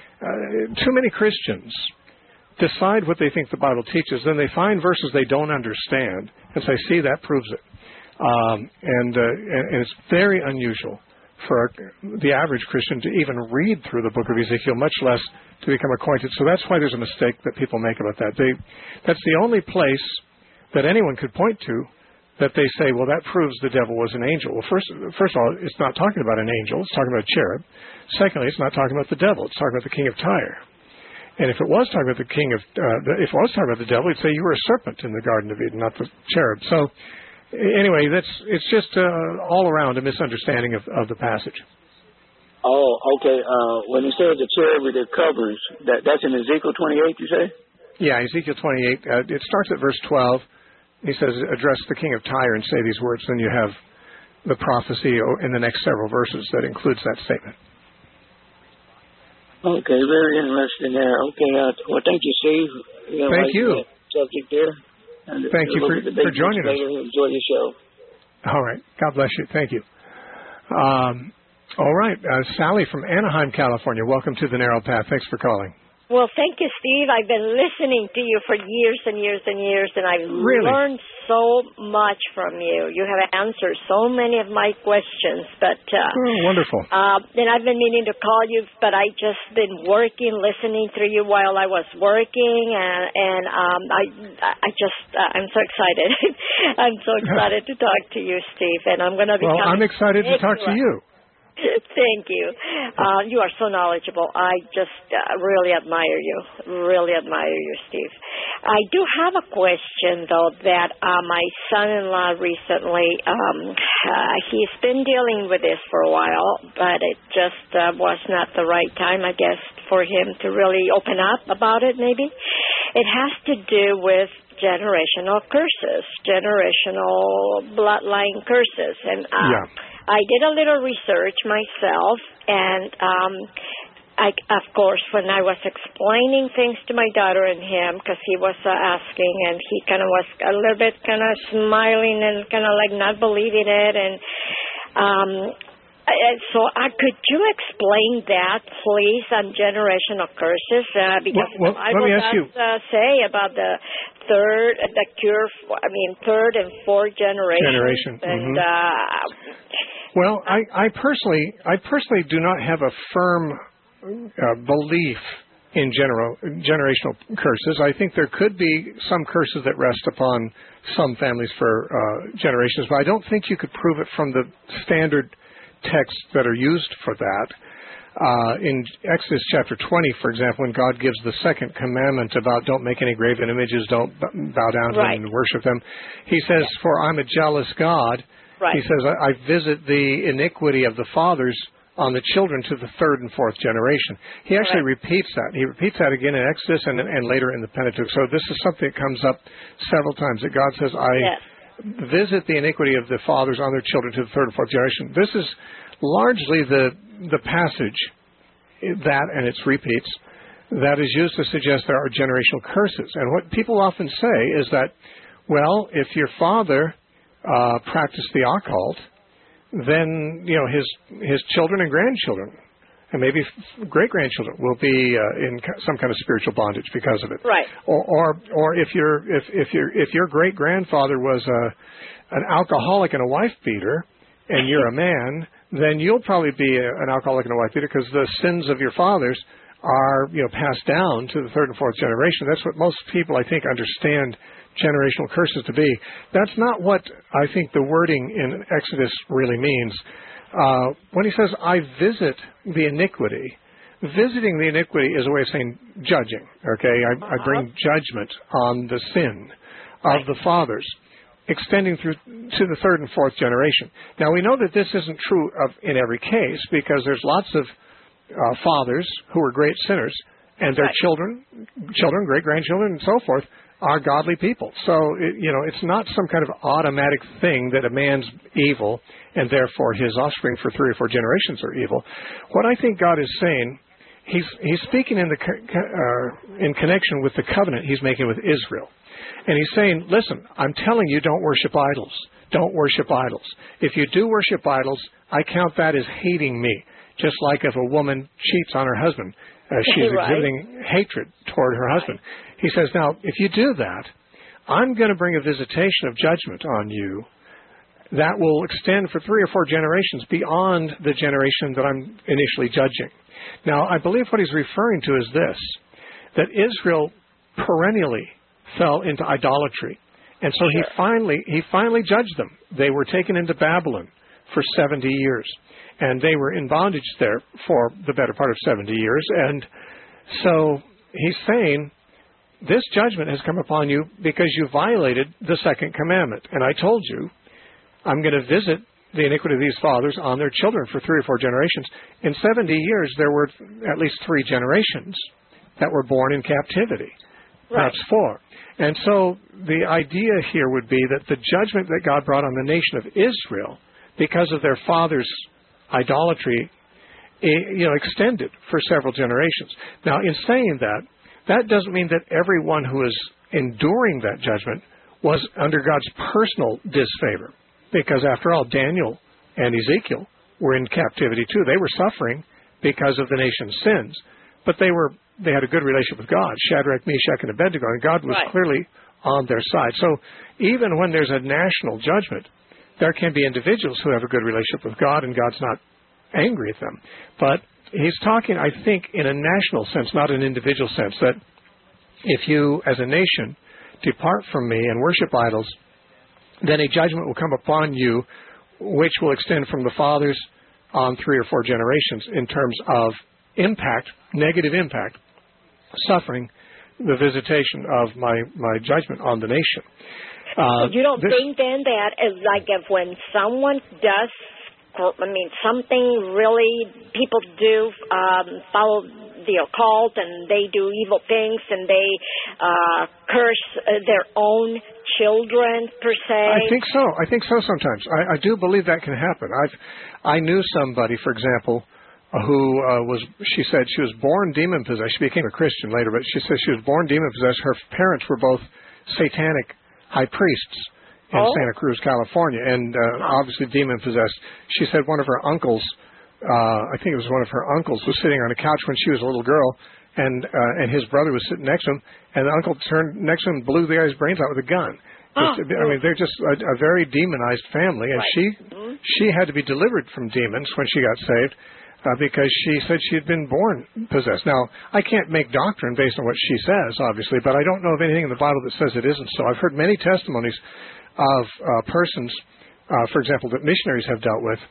uh, too many Christians decide what they think the Bible teaches, then they find verses they don't understand and say, see, that proves it. Um, and, uh, and, and it's very unusual for the average Christian to even read through the book of Ezekiel, much less to become acquainted. So that's why there's a mistake that people make about that. They, that's the only place that anyone could point to that they say, well, that proves the devil was an angel. Well, first, first of all, it's not talking about an angel. It's talking about a cherub. Secondly, it's not talking about the devil. It's talking about the king of Tyre. And if it was talking about the king of, uh, if it was talking about the devil, it'd say you were a serpent in the Garden of Eden, not the cherub. So anyway, that's it's just uh, all around a misunderstanding of, of the passage. Oh, okay. Uh, when you say the cherub that covers, that, that's in Ezekiel twenty-eight, you say? Yeah, Ezekiel twenty-eight. Uh, it starts at verse twelve. He says, address the king of Tyre and say these words. Then you have the prophecy in the next several verses that includes that statement. Okay, very interesting there. Okay, uh, well, thank you, Steve. You know, thank like you. Subject there. And thank you for, for joining us. Enjoy your show. All right. God bless you. Thank you. Um, all right. Uh, Sally from Anaheim, California. Welcome to the Narrow Path. Thanks for calling. Well, thank you, Steve. I've been listening to you for years and years and years, and I've really? learned so much from you. You have answered so many of my questions. But uh, oh, wonderful. Uh, and I've been meaning to call you, but I just been working, listening through you while I was working, and and um, I I just uh, I'm so excited. I'm so excited to talk to you, Steve, and I'm going to be. Well, I'm excited to talk to you. Thank you. Uh, you are so knowledgeable. I just uh, really admire you. Really admire you, Steve. I do have a question, though, that uh, my son-in-law recently, um, uh, he's been dealing with this for a while, but it just uh, was not the right time, I guess, for him to really open up about it, maybe. It has to do with generational curses, generational bloodline curses. And uh, yeah. I did a little research myself, and um, I, of course, when I was explaining things to my daughter and him, because he was uh, asking, and he kind of was a little bit kind of smiling and kind of like not believing it, and um, so uh, could you explain that, please, on generational curses? Uh, because well, well, the Bible let me ask does you. Uh, say about the third, the cure, for, I mean, third and fourth generations. Generation. And, mm-hmm. uh, well, I, I personally, I personally do not have a firm uh, belief in general generational curses. I think there could be some curses that rest upon some families for uh, generations, but I don't think you could prove it from the standard texts that are used for that. Uh, in Exodus chapter twenty, for example, when God gives the second commandment about don't make any graven images, don't bow down to right. them and worship them, he says, yeah. for I'm a jealous God. Right. He says, I, I visit the iniquity of the fathers on the children to the third and fourth generation. He actually right. repeats that. He repeats that again in Exodus and, and later in the Pentateuch. So this is something that comes up several times, that God says, I yes. visit the iniquity of the fathers on their children to the third and fourth generation. This is largely the the passage, that and its repeats, that is used to suggest there are generational curses. And what people often say is that, well, if your father uh, practiced the occult, then you know his his children and grandchildren, and maybe great grandchildren, will be uh, in some kind of spiritual bondage because of it. Right. Or or, or if your if if your if your great grandfather was a an alcoholic and a wife beater, and you're a man, then you'll probably be a, an alcoholic and a wife beater, because the sins of your fathers are, you know, passed down to the third and fourth generation. That's what most people, I think, understand generational curses to be. That's not what I think the wording in Exodus really means. Uh, when he says, I visit the iniquity, visiting the iniquity is a way of saying judging, okay? I, uh-huh. I bring judgment on the sin of right. the fathers, extending through to the third and fourth generation. Now, we know that this isn't true of in every case, because there's lots of uh, fathers who are great sinners, and their right. children, children, great-grandchildren, and so forth, are godly people. So, it, you know, it's not some kind of automatic thing that a man's evil, and therefore his offspring for three or four generations are evil. What I think God is saying, he's he's speaking in the uh, in connection with the covenant he's making with Israel. And he's saying, listen, I'm telling you, don't worship idols. Don't worship idols. If you do worship idols, I count that as hating me. Just like if a woman cheats on her husband, uh, she's right. exhibiting hatred toward her husband. Right. He says, now, if you do that, I'm going to bring a visitation of judgment on you that will extend for three or four generations beyond the generation that I'm initially judging. Now, I believe what he's referring to is this, that Israel perennially fell into idolatry. And so sure. he finally he finally judged them. They were taken into Babylon for seventy years. And they were in bondage there for the better part of seventy years. And so he's saying, this judgment has come upon you because you violated the second commandment. And I told you, I'm going to visit the iniquity of these fathers on their children for three or four generations. In seventy years, there were at least three generations that were born in captivity. Right. Perhaps four. And so the idea here would be that the judgment that God brought on the nation of Israel, because of their fathers' idolatry, you know, extended for several generations. Now, in saying that, that doesn't mean that everyone who is enduring that judgment was under God's personal disfavor. Because after all, Daniel and Ezekiel were in captivity too. They were suffering because of the nation's sins. But they were they had a good relationship with God, Shadrach, Meshach, and Abednego, and God was right. clearly on their side. So even when there's a national judgment, there can be individuals who have a good relationship with God, and God's not angry at them. But he's talking, I think, in a national sense, not an individual sense, that if you, as a nation, depart from me and worship idols, then a judgment will come upon you which will extend from the fathers on three or four generations in terms of impact, negative impact, suffering the visitation of my, my judgment on the nation. Uh, you don't this, think then that, uh, like, if when someone does, I mean, something really people do um, follow the occult and they do evil things and they uh, curse uh, their own children per se? I think so. I think so. Sometimes I, I do believe that can happen. I've I knew somebody, for example, who uh, was. She said she was born demon possessed. She became a Christian later, but she said she was born demon possessed. Her parents were both satanic high priests in oh. Santa Cruz, California, and uh, obviously demon-possessed. She said one of her uncles, uh, I think it was one of her uncles, was sitting on a couch when she was a little girl, and uh, and his brother was sitting next to him, and the uncle turned next to him and blew the guy's brains out with a gun. Oh. Just, I mean, they're just a, a very demonized family, and right. she mm-hmm. she had to be delivered from demons when she got saved, uh, because she said she had been born possessed. Now, I can't make doctrine based on what she says, obviously, but I don't know of anything in the Bible that says it isn't so. I've heard many testimonies of uh, persons, uh, for example, that missionaries have dealt with,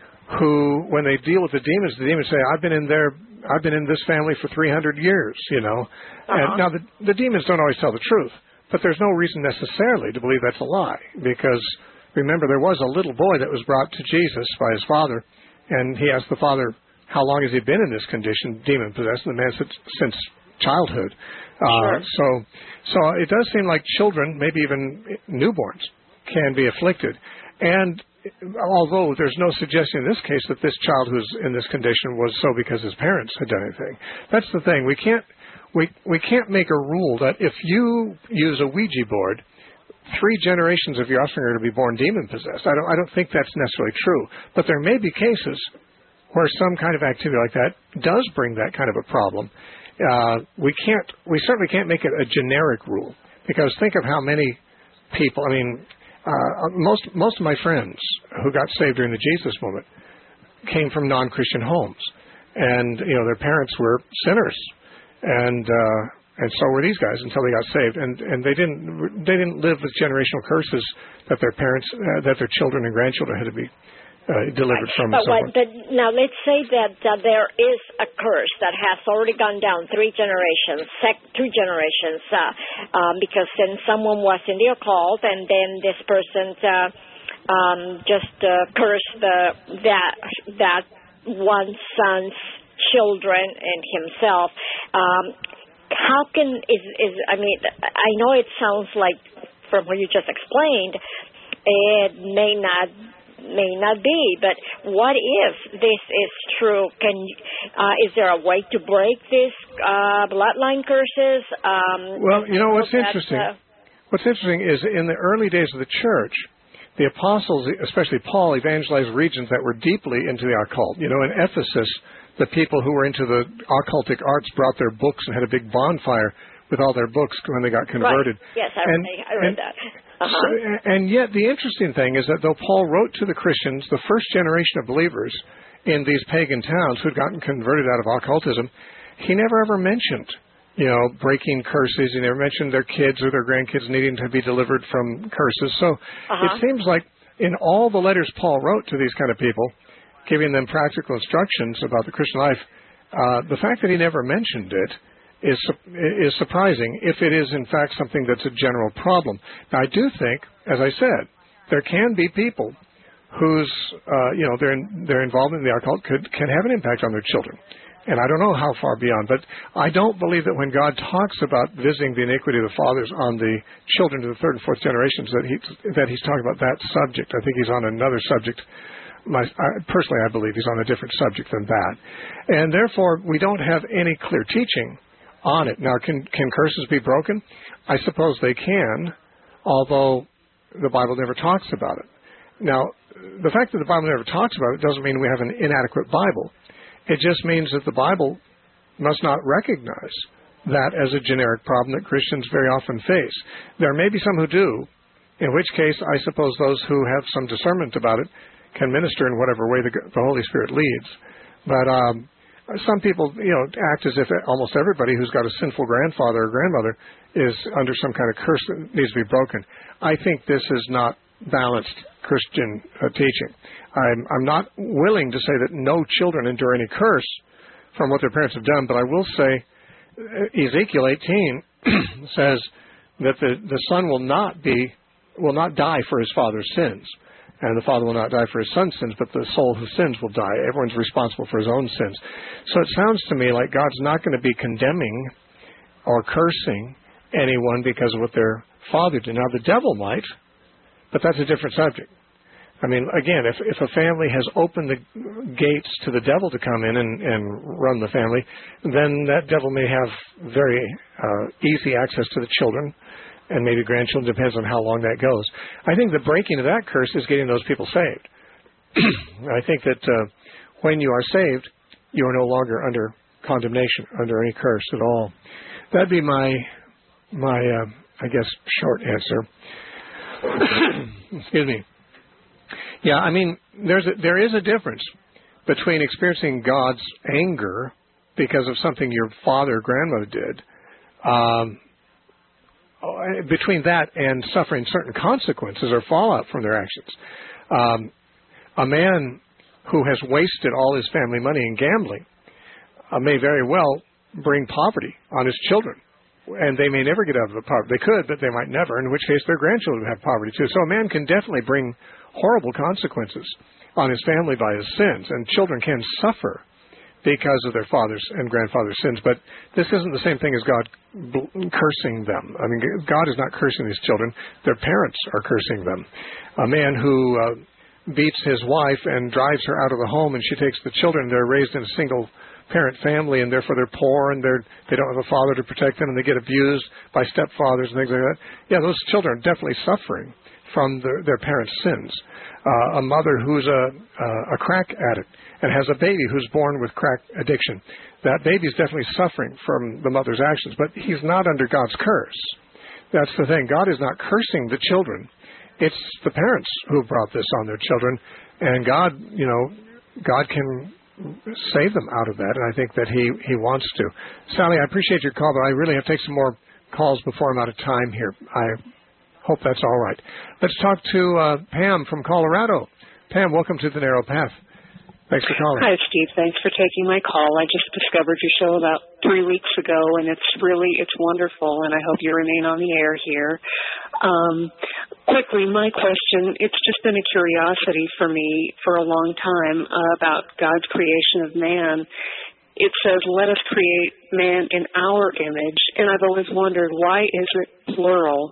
who, when they deal with the demons, the demons say, "I've been in there, I've been in this family for three hundred years," you know. Uh-huh. And now the, the demons don't always tell the truth, but there's no reason necessarily to believe that's a lie, because remember, there was a little boy that was brought to Jesus by his father, and he asked the father, "How long has he been in this condition, demon possessed?" And the man said, "Since childhood." Uh, sure. So, so it does seem like children, maybe even newborns, can be afflicted. And although there's no suggestion in this case that this child who's in this condition was so because his parents had done anything, that's the thing. We can't we we can't make a rule that if you use a Ouija board, three generations of your offspring are to be born demon possessed. I don't I don't think that's necessarily true. But there may be cases where some kind of activity like that does bring that kind of a problem. Uh, we can't, we certainly can't make it a generic rule, because think of how many people, I mean, uh, most, most of my friends who got saved during the Jesus movement came from non-Christian homes, and, you know, their parents were sinners, and, uh, and so were these guys until they got saved, and, and they didn't, they didn't live with generational curses that their parents, uh, that their children and grandchildren had to be Uh, delivered from. But, what, but now let's say that uh, there is a curse that has already gone down three generations, sec- two generations, uh, um, because then someone was in the occult, and then this person uh, um, just uh, cursed the, that that one son's children and himself. Um, how can is is I mean I know it sounds like from what you just explained, it may not. may not be, but what if this is true? Can uh, is there a way to break these uh, bloodline curses? Um, well, you know what's that, interesting. Uh, what's interesting is in the early days of the church, the apostles, especially Paul, evangelized regions that were deeply into the occult. You know, in Ephesus, the people who were into the occultic arts brought their books and had a big bonfire with all their books when they got converted. Right. Yes, I, and, I read and, that. Uh-huh. So, and yet the interesting thing is that though Paul wrote to the Christians, the first generation of believers in these pagan towns who'd gotten converted out of occultism, he never ever mentioned, you know, breaking curses. He never mentioned their kids or their grandkids needing to be delivered from curses. So uh-huh. it seems like in all the letters Paul wrote to these kind of people, giving them practical instructions about the Christian life, uh, the fact that he never mentioned it is is surprising if it is in fact something that's a general problem. Now, I do think, as I said, there can be people whose uh, you know their their involvement in the occult could can have an impact on their children, and I don't know how far beyond. But I don't believe that when God talks about visiting the iniquity of the fathers on the children to the third and fourth generations, that he that he's talking about that subject. I think he's on another subject. My, I, personally, I believe he's on a different subject than that, and therefore we don't have any clear teaching on it. Now, can can curses be broken? I suppose they can, although the Bible never talks about it. Now, the fact that the Bible never talks about it doesn't mean we have an inadequate Bible. It just means that the Bible must not recognize that as a generic problem that Christians very often face. There may be some who do, in which case I suppose those who have some discernment about it can minister in whatever way the, the Holy Spirit leads. But um some people, you know, act as if almost everybody who's got a sinful grandfather or grandmother is under some kind of curse that needs to be broken. I think this is not balanced Christian uh, teaching. I'm, I'm not willing to say that no children endure any curse from what their parents have done, but I will say uh, Ezekiel eighteen says that the, the son will not be will not die for his father's sins, and the father will not die for his son's sins, but the soul who sins will die. Everyone's responsible for his own sins. So it sounds to me like God's not going to be condemning or cursing anyone because of what their father did. Now, the devil might, but that's a different subject. I mean, again, if if a family has opened the gates to the devil to come in and, and run the family, then that devil may have very uh, easy access to the children and maybe grandchildren, depends on how long that goes. I think the breaking of that curse is getting those people saved. I think that uh, when you are saved, you are no longer under condemnation, under any curse at all. That'd be my, my uh, I guess, short answer. Excuse me. Yeah, I mean, there's a, there is a difference between experiencing God's anger because of something your father or grandmother did, um, between that and suffering certain consequences or fallout from their actions. Um, a man who has wasted all his family money in gambling uh, may very well bring poverty on his children. And they may never get out of the poverty. They could, but they might never, in which case their grandchildren would have poverty too. So a man can definitely bring horrible consequences on his family by his sins, and children can suffer because of their father's and grandfather's sins. But this isn't the same thing as God cursing them. I mean, God is not cursing these children. Their parents are cursing them. A man who uh, beats his wife and drives her out of the home, and she takes the children, they're raised in a single parent family, and therefore they're poor, and they're they don't have a father to protect them, and they get abused by stepfathers and things like that. Yeah, those children are definitely suffering from their, their parents' sins. Uh, a mother who's a, uh, a crack addict and has a baby who's born with crack addiction, that baby's definitely suffering from the mother's actions, but he's not under God's curse. That's the thing. God is not cursing the children. It's the parents who brought this on their children, and God, you know, God can save them out of that, and I think that he, he wants to. Sally, I appreciate your call, but I really have to take some more calls before I'm out of time here. I hope that's all right. Let's talk to uh, Pam from Colorado. Pam, welcome to the Narrow Path. Thanks for calling. Hi, Steve. Thanks for taking my call. I just discovered your show about three weeks ago, and it's really, it's wonderful, and I hope you remain on the air here. Um, quickly, my question, it's just been a curiosity for me for a long time uh, about God's creation of man. It says, let us create man in our image, and I've always wondered, why is it plural?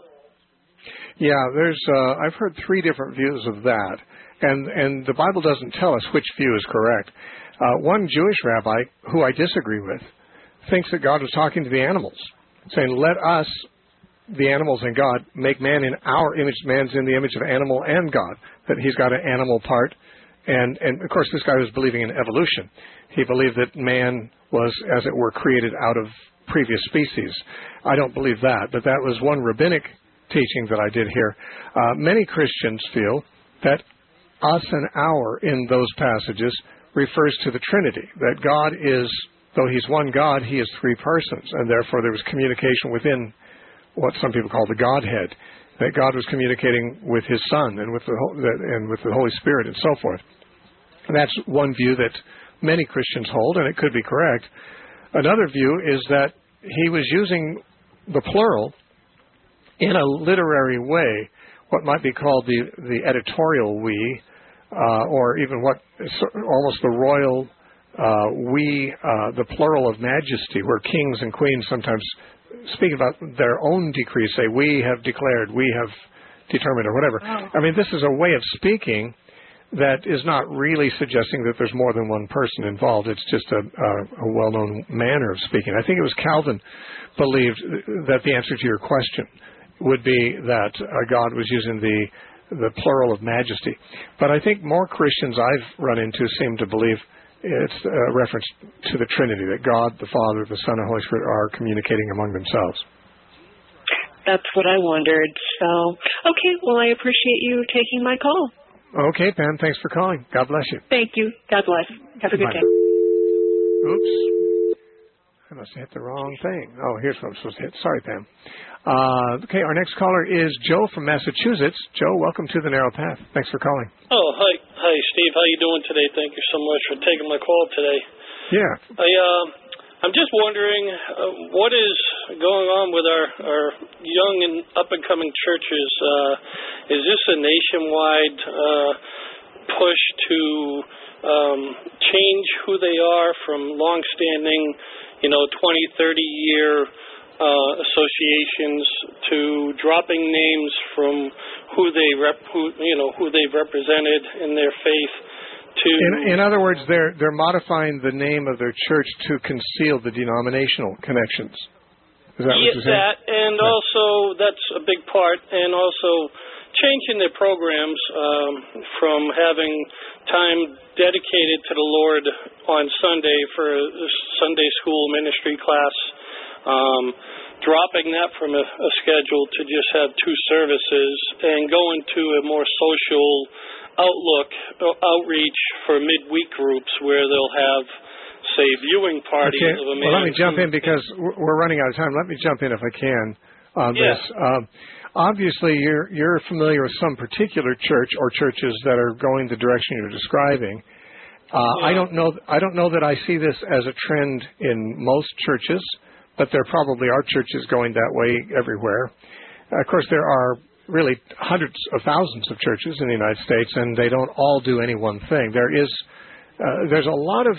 Yeah, there's. Uh, I've heard three different views of that. And and the Bible doesn't tell us which view is correct. Uh, one Jewish rabbi, who I disagree with, thinks that God was talking to the animals, saying, let us, the animals and God, make man in our image. Man's in the image of animal and God, that he's got an animal part. And, and of course, this guy was believing in evolution. He believed that man was, as it were, created out of previous species. I don't believe that, but that was one rabbinic teaching that I did hear. Uh, many Christians feel that us and our in those passages refers to the Trinity, that God is, though he's one God, he is three persons, and therefore there was communication within what some people call the Godhead, that God was communicating with his Son and with the and with the Holy Spirit and so forth. And that's one view that many Christians hold, and it could be correct. Another view is that he was using the plural in a literary way, what might be called the, the editorial we, uh, or even what almost the royal uh, we, uh, the plural of majesty, where kings and queens sometimes speak about their own decrees, say, we have declared, we have determined, or whatever. Oh. I mean, this is a way of speaking that is not really suggesting that there's more than one person involved. It's just a, a, a well-known manner of speaking. I think it was Calvin believed that the answer to your question would be that uh, God was using the the plural of majesty. But I think more Christians I've run into seem to believe it's a reference to the Trinity, that God, the Father, the Son, and Holy Spirit are communicating among themselves. That's what I wondered. So, okay, well, I appreciate you taking my call. Okay, Pam, thanks for calling. God bless you. Thank you. God bless. Have a good Bye. day. Oops. I must have hit the wrong thing. Oh, here's what I'm supposed to hit. Sorry, Pam. Uh, okay, our next caller is Joe from Massachusetts. Joe, welcome to the Narrow Path. Thanks for calling. Oh, hi, hi, Steve. How you doing today? Thank you so much for taking my call today. Yeah. I uh, I'm just wondering uh, what is going on with our, our young and up-and-coming churches. Uh, is this a nationwide uh, push to um, change who they are from long-standing, you know, twenty, thirty-year uh, associations to dropping names from who they rep, who you know, who they've represented in their faith? To in, in other words, they're they're modifying the name of their church to conceal the denominational connections. Is that what you're saying? That, and yeah. also that's a big part, and also changing their programs um, from having time dedicated to the Lord on Sunday for a Sunday school ministry class, um, dropping that from a, a schedule to just have two services and going to a more social outlook, outreach for midweek groups where they'll have, say, viewing parties okay. of a man. Well, let me jump in because we're running out of time. Let me jump in if I can on yeah. this. Um, obviously, you're you're familiar with some particular church or churches that are going the direction you're describing. Uh, yeah. I don't know. I don't know that I see this as a trend in most churches, but there probably are churches going that way everywhere. Uh, of course, there are really hundreds of thousands of churches in the United States, and they don't all do any one thing. There is, uh, there's a lot of,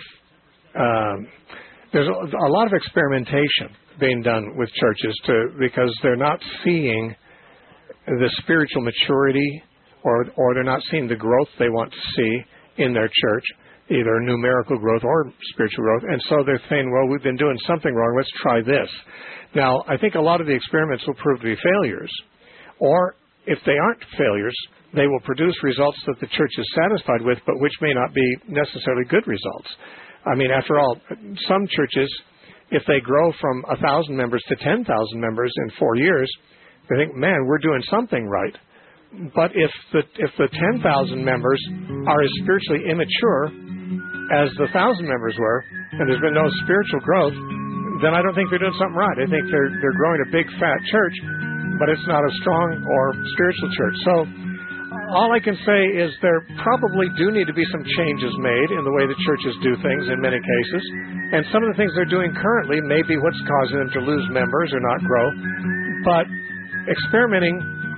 um, there's a, a lot of experimentation being done with churches to because they're not seeing the spiritual maturity, or or they're not seeing the growth they want to see in their church, either numerical growth or spiritual growth, and so they're saying, well, we've been doing something wrong. Let's try this. Now, I think a lot of the experiments will prove to be failures. Or if they aren't failures, they will produce results that the church is satisfied with, but which may not be necessarily good results. I mean, after all, some churches, if they grow from one thousand members to ten thousand members in four years, they think, man, we're doing something right. But if the if the ten thousand members are as spiritually immature as the one thousand members were, and there's been no spiritual growth, then I don't think they're doing something right. I think they're they're growing a big, fat church, but it's not a strong or spiritual church. So all I can say is there probably do need to be some changes made in the way the churches do things in many cases. And some of the things they're doing currently may be what's causing them to lose members or not grow. But experimenting,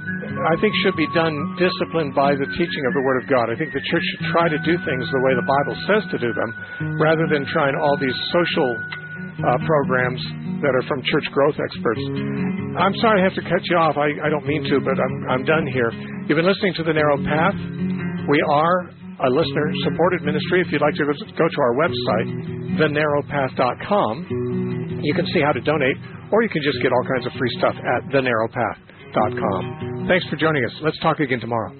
I think, should be done disciplined by the teaching of the Word of God. I think the church should try to do things the way the Bible says to do them, rather than trying all these social Uh, programs that are from church growth experts. I'm sorry I have to cut you off. I, I don't mean to, but I'm, I'm done here. You've been listening to The Narrow Path. We are a listener-supported ministry. If you'd like to go to our website, the narrow path dot com, you can see how to donate, or you can just get all kinds of free stuff at the narrow path dot com. Thanks for joining us. Let's talk again tomorrow.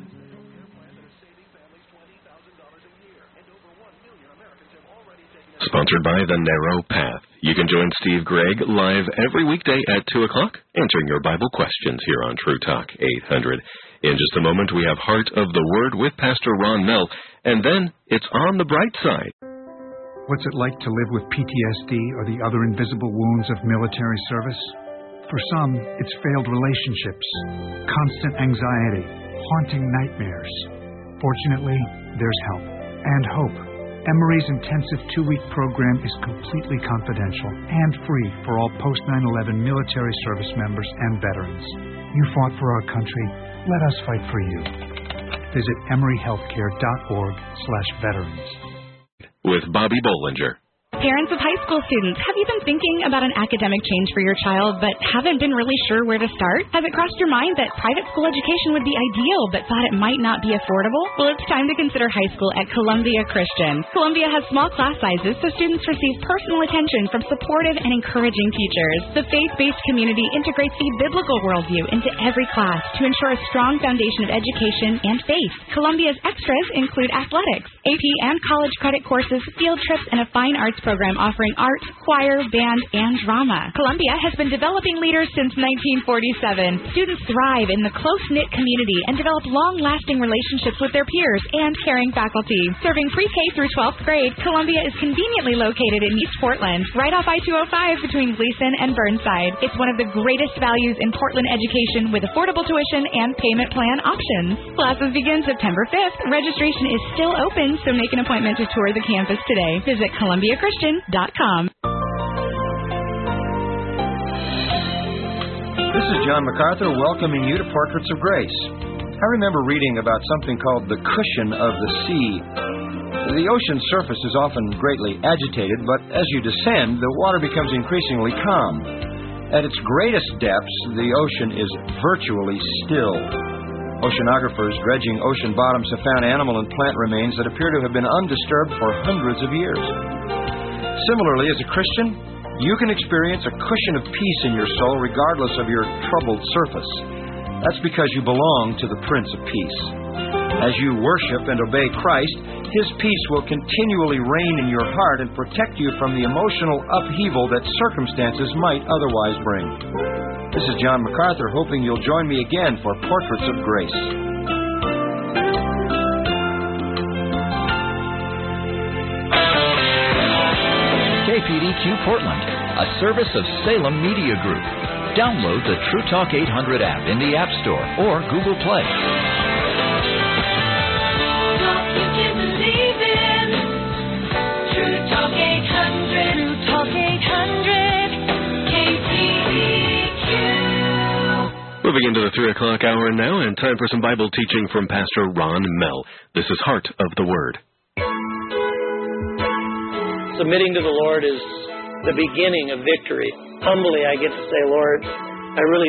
Sponsored by The Narrow Path. You can join Steve Gregg live every weekday at two o'clock, answering your Bible questions here on True Talk eight hundred. In just a moment, we have Heart of the Word with Pastor Ron Mell, and then it's On the Bright Side. What's it like to live with P T S D or the other invisible wounds of military service? For some, it's failed relationships, constant anxiety, haunting nightmares. Fortunately, there's help and hope. Emory's intensive two-week program is completely confidential and free for all post nine eleven military service members and veterans. You fought for our country. Let us fight for you. Visit emory healthcare dot org slash veterans. With Bobby Bollinger. Parents of high school students, have you been thinking about an academic change for your child but haven't been really sure where to start? Has it crossed your mind that private school education would be ideal but thought it might not be affordable? Well, it's time to consider high school at Columbia Christian. Columbia has small class sizes so students receive personal attention from supportive and encouraging teachers. The faith-based community integrates a biblical worldview into every class to ensure a strong foundation of education and faith. Columbia's extras include athletics, A P and college credit courses, field trips, and a fine arts program offering art, choir, band, and drama. Columbia has been developing leaders since nineteen forty-seven. Students thrive in the close-knit community and develop long-lasting relationships with their peers and caring faculty. Serving pre-K through twelfth grade, Columbia is conveniently located in East Portland, right off I two oh five between Gleason and Burnside. It's one of the greatest values in Portland education with affordable tuition and payment plan options. Classes begin September fifth. Registration is still open, so make an appointment to tour the campus today. Visit Columbia Christian dot com. This is John MacArthur welcoming you to Portraits of Grace. I remember reading about something called the cushion of the sea. The ocean surface is often greatly agitated, but as you descend, the water becomes increasingly calm. At its greatest depths, the ocean is virtually still. Oceanographers dredging ocean bottoms have found animal and plant remains that appear to have been undisturbed for hundreds of years. Similarly, as a Christian, you can experience a cushion of peace in your soul regardless of your troubled surface. That's because you belong to the Prince of Peace. As you worship and obey Christ, His peace will continually reign in your heart and protect you from the emotional upheaval that circumstances might otherwise bring. This is John MacArthur, hoping you'll join me again for Portraits of Grace. K P D Q Portland, a service of Salem Media Group. Download the True Talk eight hundred app in the App Store or Google Play. Talk you can believe in. True Talk eight hundred. True Talk eight hundred. K P D Q. Moving into the three o'clock hour now, and time for some Bible teaching from Pastor Ron Mell. This is Heart of the Word. Submitting to the Lord is the beginning of victory. Humbly, I get to say, Lord, I really